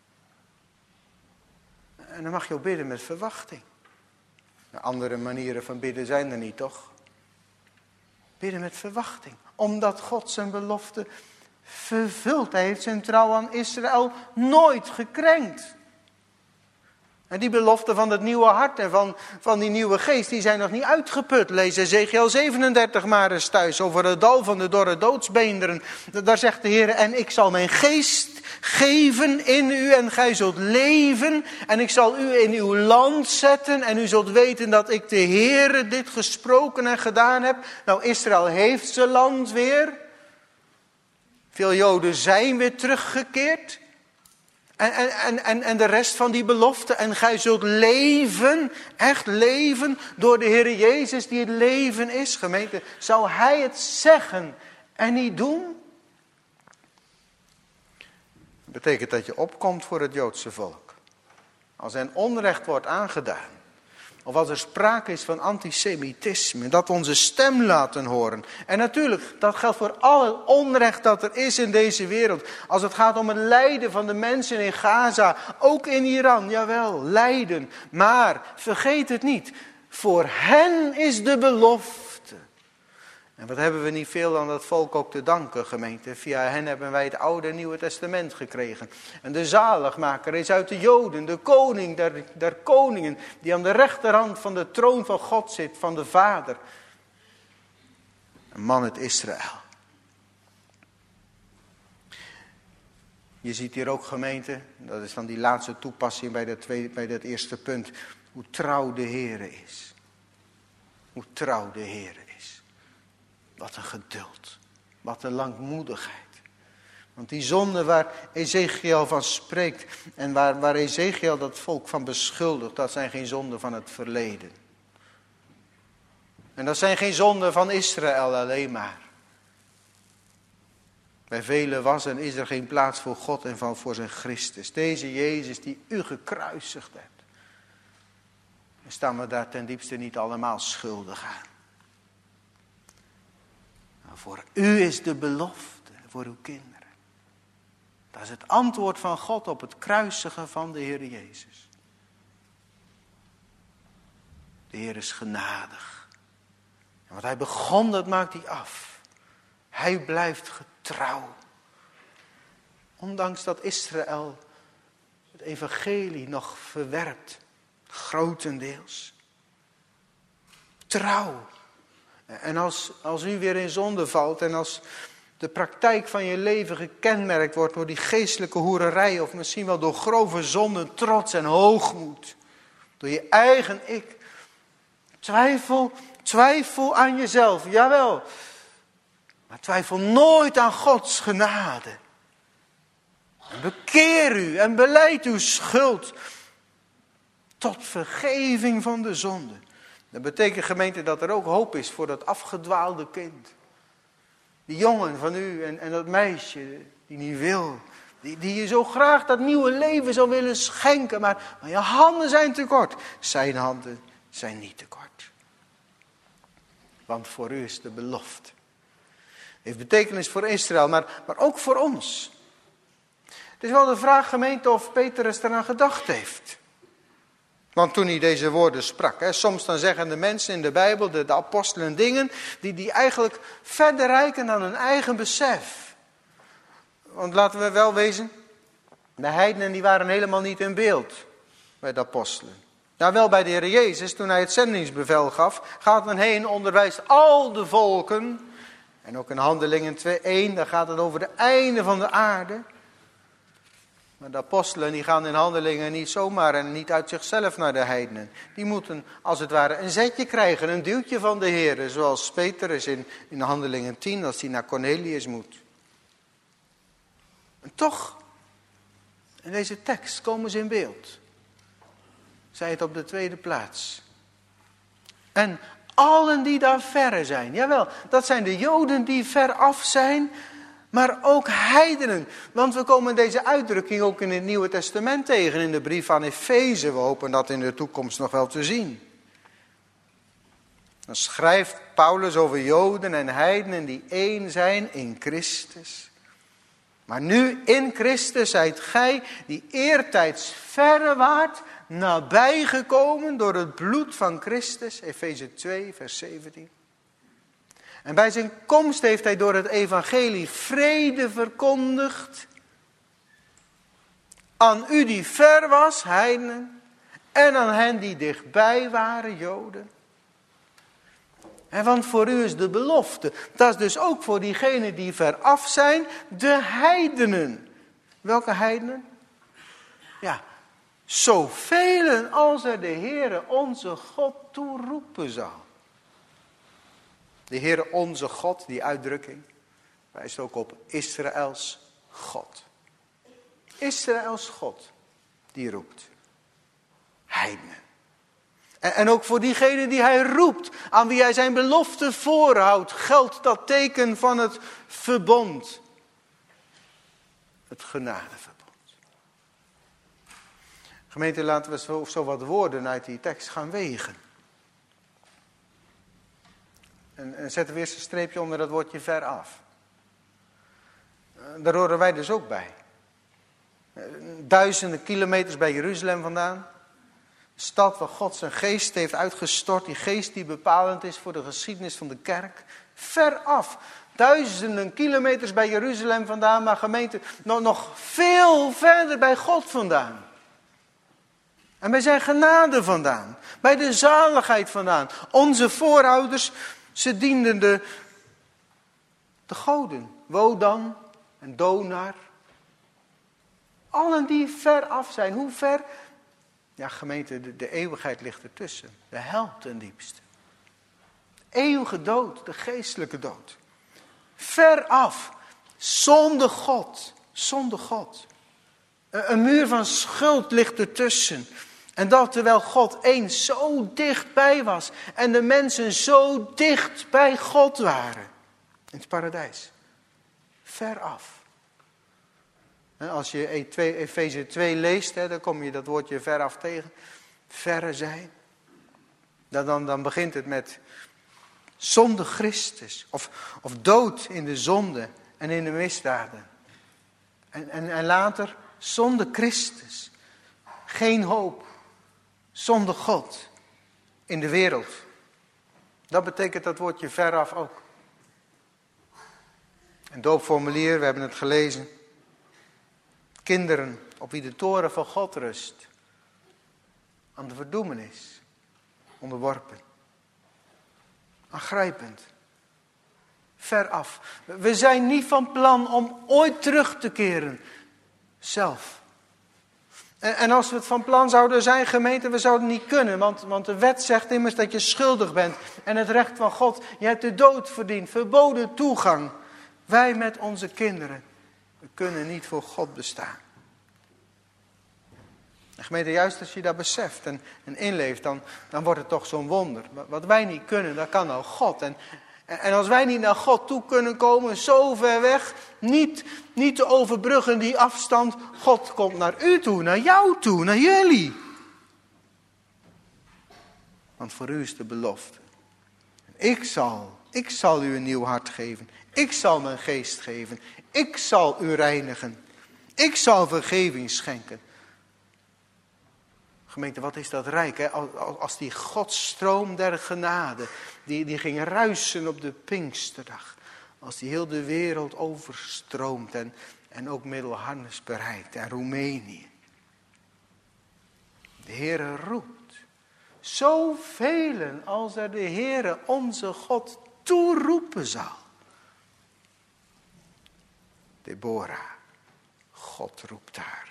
En dan mag je ook bidden met verwachting. Andere manieren van bidden zijn er niet, toch? Bidden met verwachting. Omdat God zijn belofte vervult. Hij heeft zijn trouw aan Israël nooit gekrenkt. En die belofte van het nieuwe hart en van die nieuwe geest, die zijn nog niet uitgeput. Lees Ezekiel 37 maar eens thuis over het dal van de dorre doodsbeenderen. Daar zegt de Heer, en ik zal mijn geest geven in u en gij zult leven. En ik zal u in uw land zetten en u zult weten dat ik de Heer dit gesproken en gedaan heb. Nou, Israël heeft zijn land weer. Veel Joden zijn weer teruggekeerd. En de rest van die belofte. En gij zult leven, echt leven, door de Heer Jezus die het leven is. Gemeente, zou hij het zeggen en niet doen? Dat betekent dat je opkomt voor het Joodse volk. Als er onrecht wordt aangedaan. Of als er sprake is van antisemitisme. Dat we onze stem laten horen. En natuurlijk, dat geldt voor al het onrecht dat er is in deze wereld. Als het gaat om het lijden van de mensen in Gaza. Ook in Iran, jawel, lijden. Maar vergeet het niet. Voor hen is de belofte. En wat hebben we niet veel aan dat volk ook te danken, gemeente. Via hen hebben wij het Oude en Nieuwe Testament gekregen. En de zaligmaker is uit de Joden, de koning der koningen, die aan de rechterhand van de troon van God zit, van de Vader. Een man uit Israël. Je ziet hier ook, gemeente, dat is dan die laatste toepassing bij dat eerste punt, hoe trouw de Heere is. Hoe trouw de Heere is. Wat een geduld. Wat een langmoedigheid. Want die zonde waar Ezekiel van spreekt. En waar Ezekiel dat volk van beschuldigt. Dat zijn geen zonden van het verleden. En dat zijn geen zonden van Israël alleen maar. Bij velen was en is er geen plaats voor God en voor zijn Christus. Deze Jezus die u gekruisigd hebt. En staan we daar ten diepste niet allemaal schuldig aan. Voor u is de belofte, voor uw kinderen. Dat is het antwoord van God op het kruisigen van de Heer Jezus. De Heer is genadig. En wat hij begon, dat maakt hij af. Hij blijft getrouw. Ondanks dat Israël het evangelie nog verwerpt. Grotendeels. Trouw. En als u weer in zonde valt en als de praktijk van je leven gekenmerkt wordt door die geestelijke hoererij of misschien wel door grove zonden, trots en hoogmoed. Door je eigen ik. Twijfel aan jezelf, jawel. Maar twijfel nooit aan Gods genade. En bekeer u en belijd uw schuld tot vergeving van de zonde. Dat betekent, gemeente, dat er ook hoop is voor dat afgedwaalde kind. Die jongen van u en dat meisje die niet wil. Die je zo graag dat nieuwe leven zou willen schenken. Maar je handen zijn te kort. Zijn handen zijn niet te kort. Want voor u is de belofte. Heeft betekenis voor Israël, maar ook voor ons. Het is wel de vraag, gemeente, of Petrus eraan gedacht heeft. Want toen hij deze woorden sprak. Soms dan zeggen de mensen in de Bijbel, de apostelen, dingen die eigenlijk verder reiken dan hun eigen besef. Want laten we wel wezen, de heidenen die waren helemaal niet in beeld bij de apostelen. Nou wel bij de Heer Jezus, toen hij het zendingsbevel gaf, gaat men heen, onderwijst al de volken. En ook in Handelingen 2:1, daar gaat het over de einde van de aarde. Maar de apostelen die gaan in Handelingen niet zomaar en niet uit zichzelf naar de heidenen. Die moeten als het ware een zetje krijgen, een duwtje van de Heer. Zoals Petrus in Handelingen 10 als hij naar Cornelius moet. En toch, in deze tekst komen ze in beeld. Zij het op de tweede plaats. En allen die daar verre zijn. Jawel, dat zijn de Joden die ver af zijn. Maar ook heidenen. Want we komen deze uitdrukking ook in het Nieuwe Testament tegen. In de brief aan Efeze. We hopen dat in de toekomst nog wel te zien. Dan schrijft Paulus over Joden en heidenen die één zijn in Christus. Maar nu in Christus zijt gij die eertijds verre waart, nabijgekomen door het bloed van Christus. Efeze 2 vers 17. En bij zijn komst heeft hij door het evangelie vrede verkondigd. Aan u die ver was, heidenen. En aan hen die dichtbij waren, Joden. En want voor u is de belofte. Dat is dus ook voor diegenen die ver af zijn, de heidenen. Welke heidenen? Ja, zoveel als er de Heere onze God toeroepen zal. De Heere onze God, die uitdrukking, wijst ook op Israëls God. Israëls God, die roept. Heidenen. En ook voor diegenen die hij roept, aan wie hij zijn belofte voorhoudt, geldt dat teken van het verbond. Het genadeverbond. Gemeente, laten we zo wat woorden uit die tekst gaan wegen. En zetten we eerst een streepje onder dat woordje veraf. Daar horen wij dus ook bij. Duizenden kilometers bij Jeruzalem vandaan. Een stad waar God zijn geest heeft uitgestort. Die geest die bepalend is voor de geschiedenis van de kerk. Veraf. Duizenden kilometers bij Jeruzalem vandaan. Maar gemeente, nog veel verder bij God vandaan. En bij zijn genade vandaan. Bij de zaligheid vandaan. Onze voorouders, ze dienden de goden. Wodan en Donar. Allen die ver af zijn. Hoe ver? Ja, gemeente, de eeuwigheid ligt ertussen. De hel ten diepste. Eeuwige dood, de geestelijke dood. Ver af. Zonder God. Zonder God. Een muur van schuld ligt ertussen. En dat terwijl God eens zo dichtbij was. En de mensen zo dicht bij God waren. In het paradijs. Ver af. En als je Efeze 2 leest, dan kom je dat woordje veraf tegen. Verre zijn. Dan begint het met zonder Christus. Of dood in de zonde en in de misdaden. En later zonder Christus. Geen hoop. Zonder God. In de wereld. Dat betekent dat woordje veraf ook. Een doopformulier, we hebben het gelezen. Kinderen op wie de toren van God rust. Aan de verdoemenis. Onderworpen. Aangrijpend. Ver af. We zijn niet van plan om ooit terug te keren. Zelf. En als we het van plan zouden zijn, gemeente, we zouden niet kunnen. Want de wet zegt immers dat je schuldig bent. En het recht van God, je hebt de dood verdiend. Verboden toegang. Wij met onze kinderen. We kunnen niet voor God bestaan. En gemeente, juist als je dat beseft en inleeft, dan wordt het toch zo'n wonder. Wat wij niet kunnen, dat kan nou God. En als wij niet naar God toe kunnen komen, zo ver weg, niet te overbruggen die afstand. God komt naar u toe, naar jou toe, naar jullie. Want voor u is de belofte. Ik zal u een nieuw hart geven. Ik zal mijn geest geven. Ik zal u reinigen. Ik zal vergeving schenken. Gemeente, wat is dat rijk, hè? Als die Godstroom der genade, die ging ruisen op de Pinksterdag. Als die heel de wereld overstroomt en ook Middelharnis bereikt en Roemenië. De Heere roept. Zoveel als er de Heere onze God toeroepen zal. Deborah, God roept haar.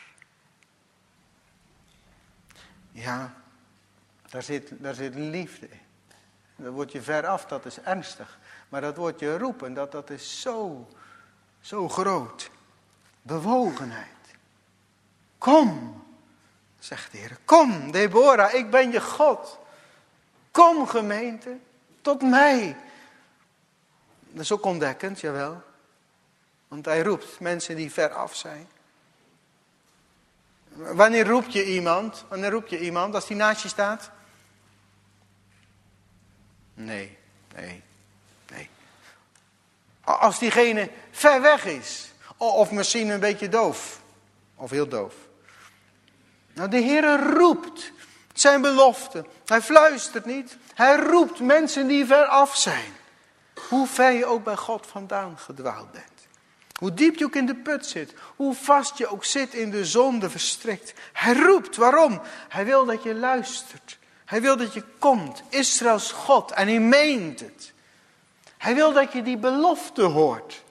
Ja, daar zit liefde in. Dat woordje veraf, dat is ernstig. Maar dat woordje roepen, dat is zo groot. Bewogenheid. Kom, zegt de Heer. Kom, Deborah, ik ben je God. Kom, gemeente, tot mij. Dat is ook ontdekkend, jawel. Want hij roept mensen die ver af zijn. Wanneer roep je iemand? Als die naast je staat? Nee. Als diegene ver weg is. Of misschien een beetje doof. Of heel doof. Nou, de Heere roept zijn belofte. Hij fluistert niet. Hij roept mensen die ver af zijn. Hoe ver je ook bij God vandaan gedwaald bent. Hoe diep je ook in de put zit. Hoe vast je ook zit in de zonde verstrikt. Hij roept. Waarom? Hij wil dat je luistert. Hij wil dat je komt. Israëls God. En hij meent het. Hij wil dat je die belofte hoort.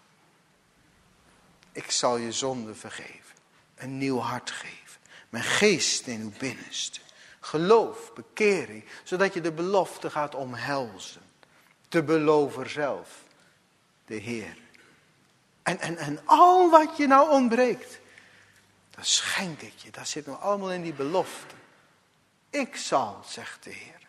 Ik zal je zonde vergeven. Een nieuw hart geven. Mijn geest in uw binnenste. Geloof, bekering. Zodat je de belofte gaat omhelzen. De belover zelf. De Heer. En al wat je nou ontbreekt. Dat schenk ik je. Dat zit nog allemaal in die belofte. Ik zal, zegt de Heer.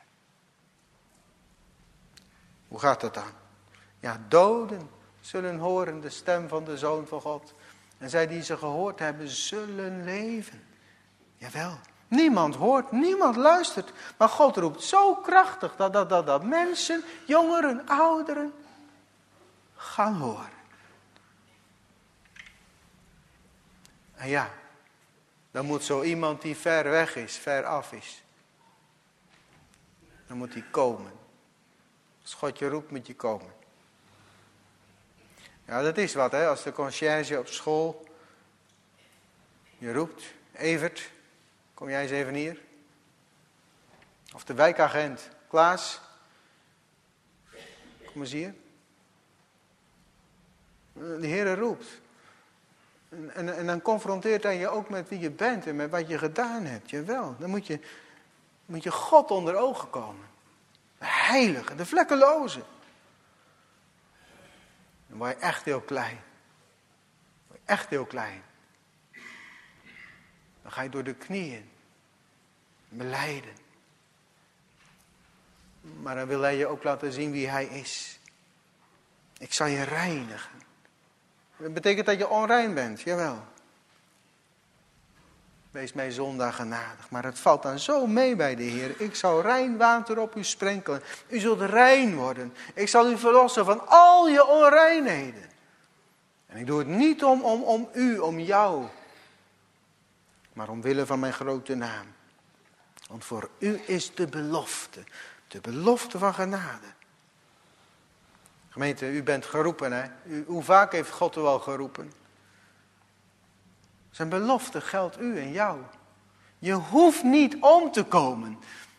Hoe gaat dat dan? Ja, doden zullen horen de stem van de Zoon van God. En zij die ze gehoord hebben, zullen leven. Jawel. Niemand hoort, niemand luistert. Maar God roept zo krachtig dat mensen, jongeren, ouderen, gaan horen. En ja, dan moet zo iemand die ver weg is, ver af is. Dan moet hij komen. Als God je roept, moet je komen. Ja, dat is wat, hè. Als de conciërge op school je roept. Evert, kom jij eens even hier. Of de wijkagent, Klaas. Kom eens hier. De Heer roept. En dan confronteert hij je ook met wie je bent en met wat je gedaan hebt. Jawel, dan moet je God onder ogen komen. De heilige, de vlekkeloze. Dan word je echt heel klein. Echt heel klein. Dan ga je door de knieën. Belijden. Maar dan wil hij je ook laten zien wie hij is. Ik zal je reinigen. Dat betekent dat je onrein bent, jawel. Wees mij zondaar genadig. Maar het valt dan zo mee bij de Heer. Ik zal rein water op u sprenkelen. U zult rein worden. Ik zal u verlossen van al je onreinheden. En ik doe het niet om u, om jou. Maar omwille van mijn grote naam. Want voor u is de belofte. De belofte van genade. Gemeente, u bent geroepen, hè? Hoe vaak heeft God u al geroepen? Zijn belofte geldt u en jou. Je hoeft niet om te komen.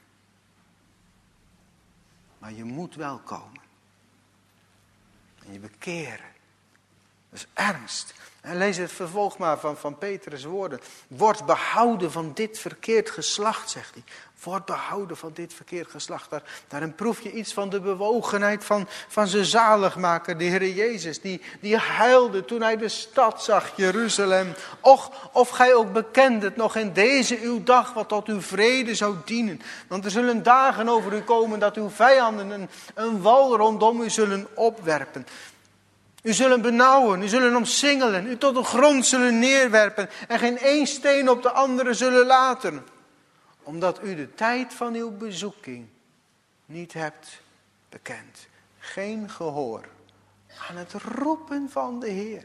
Maar je moet wel komen. En je bekeren. Dat is ernst. En lees het vervolg maar van Petrus' woorden. Word behouden van dit verkeerd geslacht, zegt hij. Word behouden van dit verkeerd geslacht. Daarin proef je iets van de bewogenheid van zijn zaligmaker, de Heer Jezus. Die huilde toen hij de stad zag, Jeruzalem. Och, of gij ook bekend het nog in deze uw dag, wat tot uw vrede zou dienen. Want er zullen dagen over u komen dat uw vijanden een wal rondom u zullen opwerpen. U zullen benauwen, u zullen omsingelen, u tot de grond zullen neerwerpen en geen één steen op de andere zullen laten. Omdat u de tijd van uw bezoeking niet hebt bekend. Geen gehoor aan het roepen van de Heer.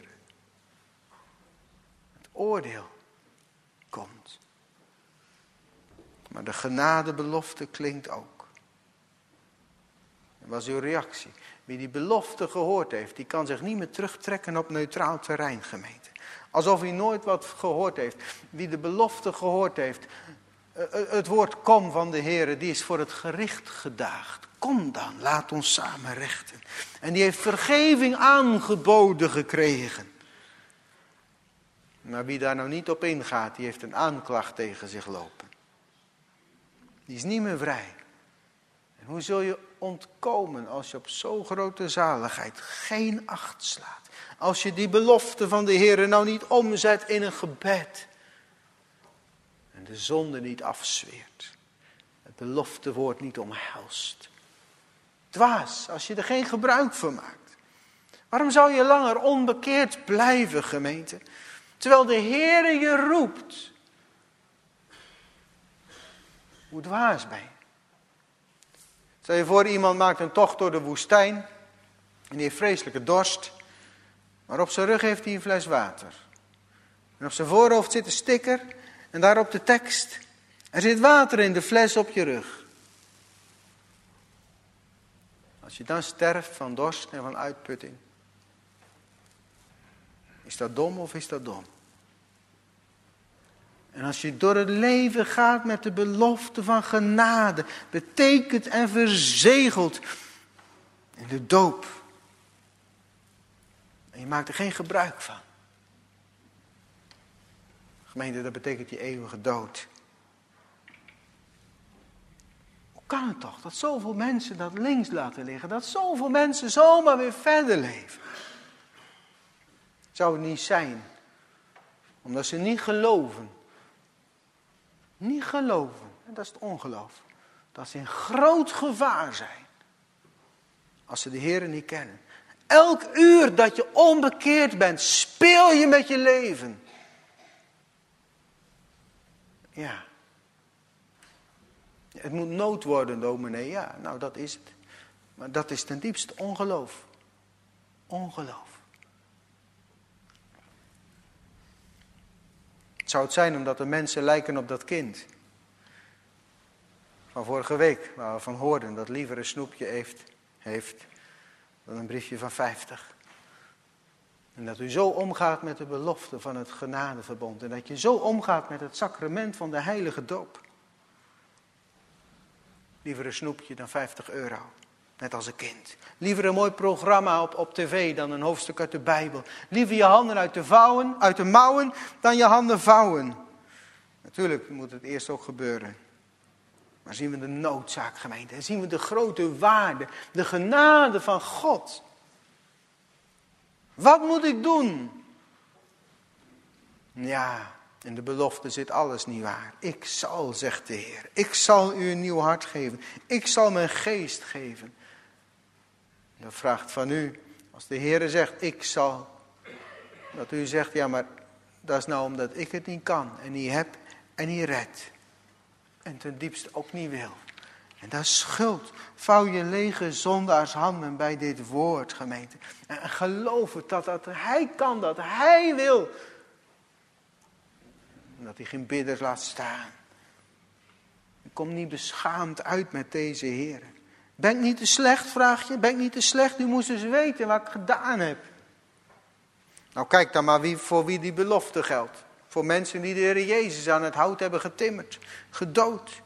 Het oordeel komt. Maar de genadebelofte klinkt ook. Dat was uw reactie. Wie die belofte gehoord heeft, die kan zich niet meer terugtrekken op neutraal terrein, gemeente. Alsof hij nooit wat gehoord heeft. Wie de belofte gehoord heeft, het woord kom van de Heer, die is voor het gericht gedaagd. Kom dan, laat ons samen rechten. En die heeft vergeving aangeboden gekregen. Maar wie daar nou niet op ingaat, die heeft een aanklacht tegen zich lopen. Die is niet meer vrij. En hoe zul je ontkomen als je op zo'n grote zaligheid geen acht slaat? Als je die belofte van de Heer nou niet omzet in een gebed. En de zonde niet afzweert. Het beloftewoord niet omhelst. Dwaas, als je er geen gebruik van maakt. Waarom zou je langer onbekeerd blijven, gemeente? Terwijl de Heer je roept. Hoe dwaas ben je? Stel je voor, iemand maakt een tocht door de woestijn. En die heeft vreselijke dorst. Maar op zijn rug heeft hij een fles water. En op zijn voorhoofd zit een sticker. En daarop de tekst. Er zit water in de fles op je rug. Als je dan sterft van dorst en van uitputting. Is dat dom of is dat dom? En als je door het leven gaat met de belofte van genade, betekent en verzegeld in de doop. En je maakt er geen gebruik van. Gemeente, dat betekent je eeuwige dood. Hoe kan het toch dat zoveel mensen dat links laten liggen? Dat zoveel mensen zomaar weer verder leven? Zou het niet zijn Omdat ze niet geloven. Niet geloven. En dat is het ongeloof. Dat ze in groot gevaar zijn. Als ze de Heer niet kennen. Elk uur dat je onbekeerd bent, speel je met je leven. Ja. Het moet nood worden, dominee. Ja, nou dat is het. Maar dat is ten diepste ongeloof. Ongeloof. Het zou het zijn omdat de mensen lijken op dat kind. Van vorige week, waar we van hoorden dat liever een snoepje heeft dan een briefje van 50. En dat u zo omgaat met de belofte van het genadeverbond. En dat je zo omgaat met het sacrament van de heilige doop. Liever een snoepje dan €50. Net als een kind. Liever een mooi programma op tv dan een hoofdstuk uit de Bijbel. Liever je handen uit de mouwen dan je handen vouwen. Natuurlijk moet het eerst ook gebeuren. Maar zien we de noodzaak, gemeente. En zien we de grote waarde. De genade van God. Wat moet ik doen? Ja, in de belofte zit alles niet waar. Ik zal, zegt de Heer. Ik zal u een nieuw hart geven. Ik zal mijn geest geven. Dat vraagt van u, als de Heer zegt, ik zal. Dat u zegt, ja maar dat is nou omdat ik het niet kan. En niet heb en niet red. En ten diepste ook niet wil. En dat is schuld. Vouw je lege zondaarshanden bij dit woord, gemeente. En geloof het dat hij kan, dat hij wil. En dat hij geen bidders laat staan. Kom niet beschaamd uit met deze Heer. Ben ik niet te slecht, vraag je? Ben ik niet te slecht? U moest dus weten wat ik gedaan heb. Nou kijk dan maar voor wie die belofte geldt. Voor mensen die de Heer Jezus aan het hout hebben getimmerd. Gedood.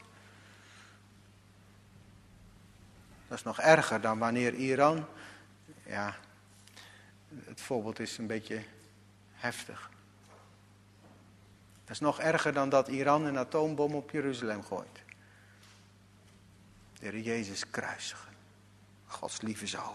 Dat is nog erger dan wanneer Iran. Ja, het voorbeeld is een beetje heftig. Dat is nog erger dan dat Iran een atoombom op Jeruzalem gooit. De Heer Jezus kruisigen. Gods lieve zoon.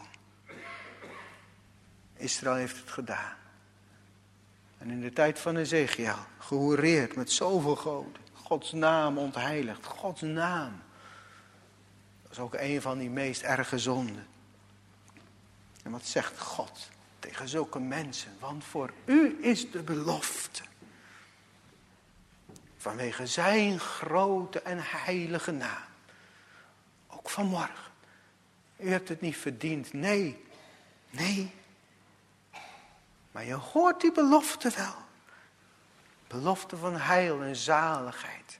Israël heeft het gedaan. En in de tijd van Ezekiel, gehoereerd met zoveel goden. Gods naam ontheiligd. Gods naam. Dat is ook een van die meest erge zonden. En wat zegt God tegen zulke mensen? Want voor u is de belofte. Vanwege zijn grote en heilige naam. Ook vanmorgen. U hebt het niet verdiend. Nee. Maar je hoort die belofte wel. Belofte van heil en zaligheid.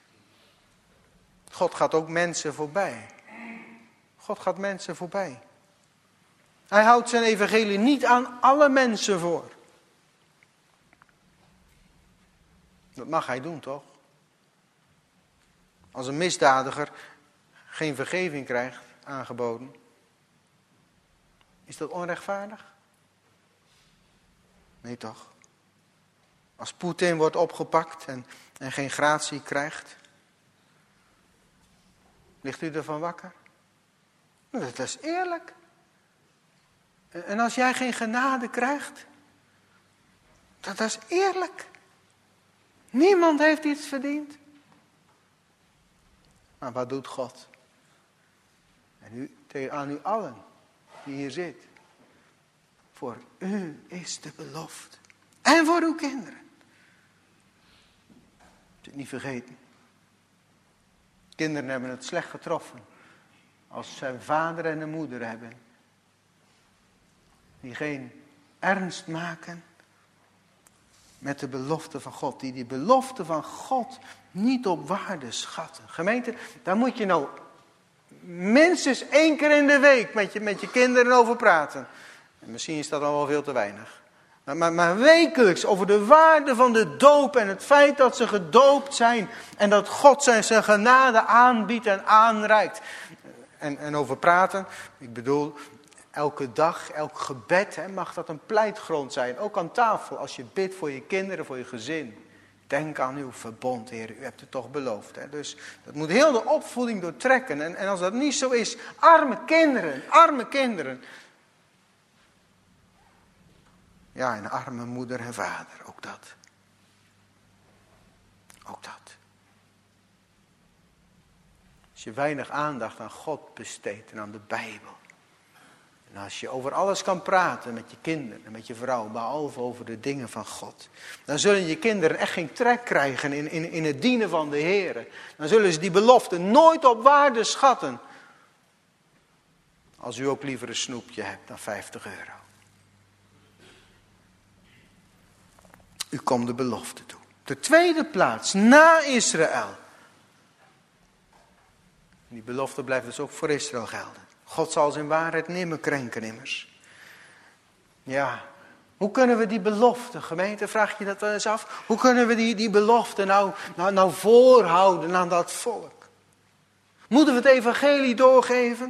God gaat ook mensen voorbij. God gaat mensen voorbij. Hij houdt zijn evangelie niet aan alle mensen voor. Dat mag hij doen, toch? Als een misdadiger geen vergeving krijgt aangeboden. Is dat onrechtvaardig? Nee toch? Als Poetin wordt opgepakt en geen gratie krijgt. Ligt u ervan wakker? Dat is eerlijk. En als jij geen genade krijgt. Dat is eerlijk. Niemand heeft iets verdiend. Maar wat doet God? En aan u allen die hier zit. Voor u is de belofte. En voor uw kinderen. Moet het niet vergeten. Kinderen hebben het slecht getroffen. Als ze een vader en een moeder hebben. Die geen ernst maken met de belofte van God. Die belofte van God niet op waarde schatten. Gemeente, daar moet je nou minstens 1 keer in de week met je kinderen over praten. En misschien is dat al wel veel te weinig. Maar wekelijks over de waarde van de doop en het feit dat ze gedoopt zijn. En dat God zijn genade aanbiedt en aanreikt. En over praten, ik bedoel, elke dag, elk gebed, mag dat een pleitgrond zijn. Ook aan tafel, als je bidt voor je kinderen, voor je gezin. Denk aan uw verbond, Heer, u hebt het toch beloofd. Hè? Dus dat moet heel de opvoeding doortrekken. En als dat niet zo is, arme kinderen. Ja, en arme moeder en vader, ook dat. Ook dat. Als je weinig aandacht aan God besteedt en aan de Bijbel. En als je over alles kan praten met je kinderen en met je vrouw, behalve over de dingen van God. Dan zullen je kinderen echt geen trek krijgen in het dienen van de Heer. Dan zullen ze die belofte nooit op waarde schatten. Als u ook liever een snoepje hebt dan €50. U komt de belofte toe. De tweede plaats, na Israël. Die belofte blijft dus ook voor Israël gelden. God zal zijn waarheid nimmer krenken immers. Ja, hoe kunnen we die belofte, gemeente, vraag je dat wel eens af? Hoe kunnen we die belofte nou voorhouden aan dat volk? Moeten we het evangelie doorgeven?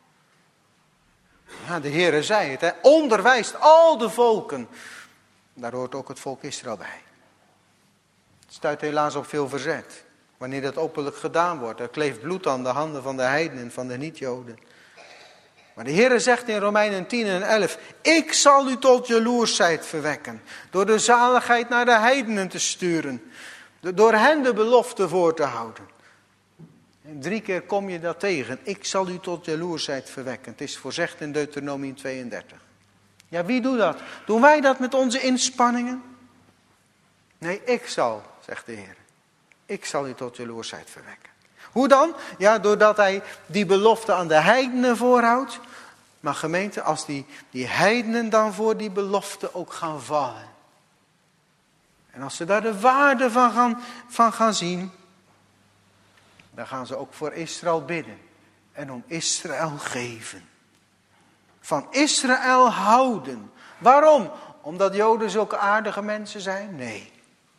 Ja, de Heere zei het, onderwijst al de volken. Daar hoort ook het volk Israël bij. Het stuit helaas op veel verzet. Wanneer dat openlijk gedaan wordt. Er kleeft bloed aan de handen van de heidenen, van de niet-Joden. Maar de Heere zegt in Romeinen 10 en 11. Ik zal u tot jaloersheid verwekken. Door de zaligheid naar de heidenen te sturen. Door hen de belofte voor te houden. En 3 keer kom je dat tegen. Ik zal u tot jaloersheid verwekken. Het is voorzegd in Deuteronomium 32. Ja, wie doet dat? Doen wij dat met onze inspanningen? Nee, ik zal, zegt de Heer. Ik zal u tot jaloersheid verwekken. Hoe dan? Ja, doordat hij die belofte aan de heidenen voorhoudt. Maar gemeente, als die heidenen dan voor die belofte ook gaan vallen. En als ze daar de waarde van gaan zien. Dan gaan ze ook voor Israël bidden. En om Israël geven. Van Israël houden. Waarom? Omdat Joden zulke aardige mensen zijn? Nee.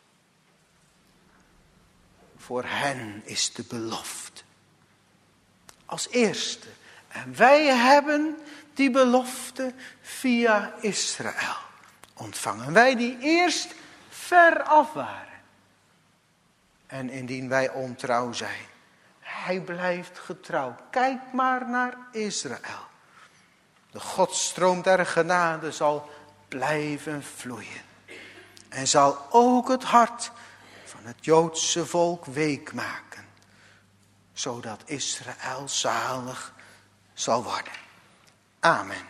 Voor hen is de belofte. Als eerste. En wij hebben die belofte via Israël ontvangen. Wij die eerst ver af waren. En indien wij ontrouw zijn. Hij blijft getrouw. Kijk maar naar Israël. De Godstroom der genade zal blijven vloeien. En zal ook het hart van het Joodse volk week maken. Zodat Israël zalig zal worden. Amen.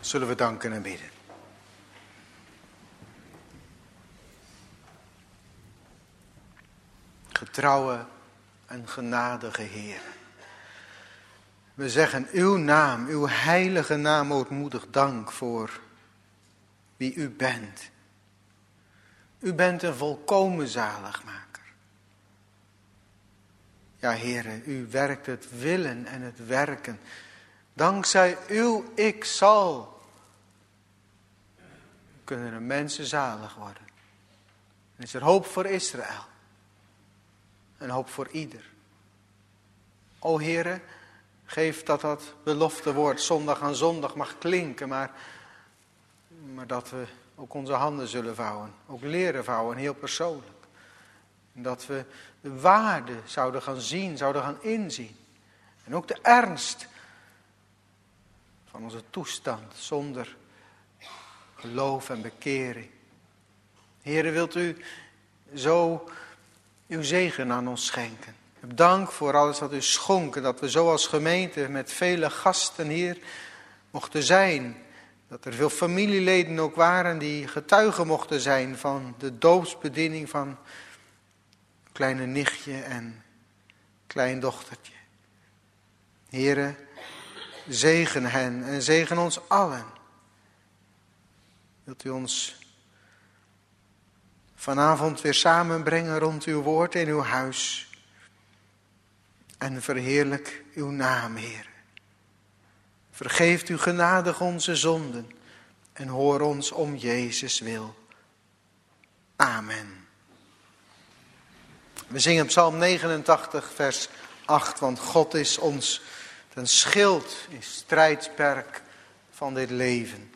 Zullen we danken en bidden. Getrouwe en genadige Heer. We zeggen uw naam, uw heilige naam, ootmoedig dank voor wie u bent. U bent een volkomen zaligmaker. Ja, Heere, u werkt het willen en het werken. Dankzij uw ik zal kunnen de mensen zalig worden. En is er hoop voor Israël. En hoop voor ieder. O Heere, geef dat beloftewoord zondag aan zondag mag klinken. Maar dat we ook onze handen zullen vouwen. Ook leren vouwen, heel persoonlijk. En dat we de waarde zouden gaan zien, zouden gaan inzien. En ook de ernst van onze toestand zonder geloof en bekering. Heere, wilt u zo uw zegen aan ons schenken. Dank voor alles wat u schonk. Dat we zo als gemeente met vele gasten hier mochten zijn. Dat er veel familieleden ook waren die getuigen mochten zijn van de doopsbediening van een kleine nichtje en kleindochtertje. Heere, zegen hen en zegen ons allen. Wilt u ons vanavond weer samenbrengen rond uw woord in uw huis. En verheerlijk uw naam, Heer. Vergeeft u genadig onze zonden. En hoor ons om Jezus wil. Amen. We zingen Psalm 89 vers 8. Want God is ons ten schild in strijdperk van dit leven.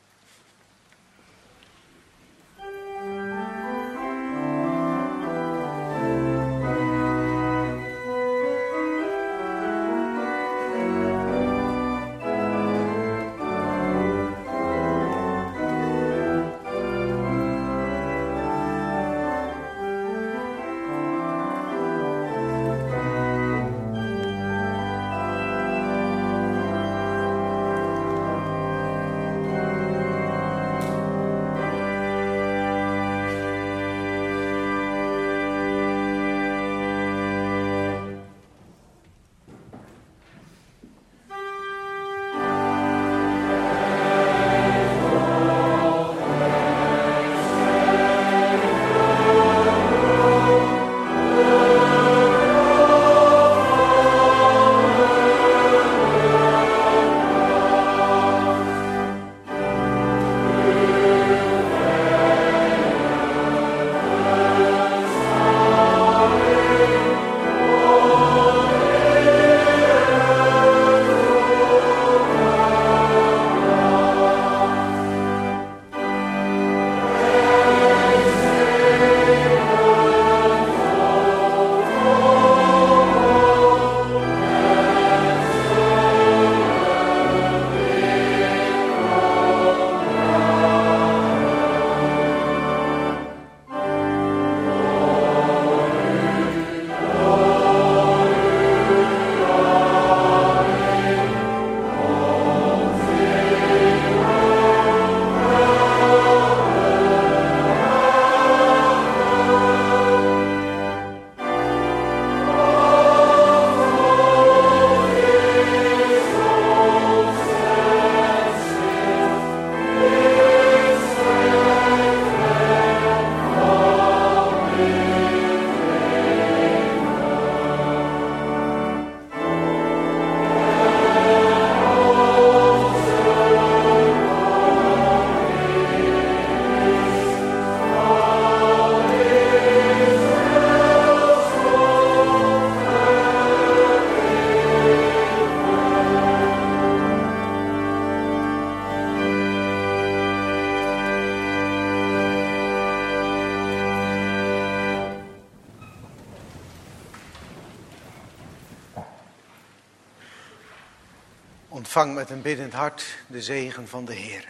Ontvang met een biddend hart de zegen van de Heer.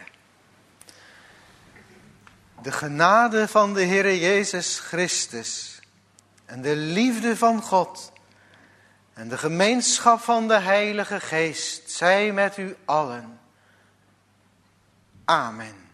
De genade van de Heer Jezus Christus en de liefde van God en de gemeenschap van de Heilige Geest zij met u allen. Amen.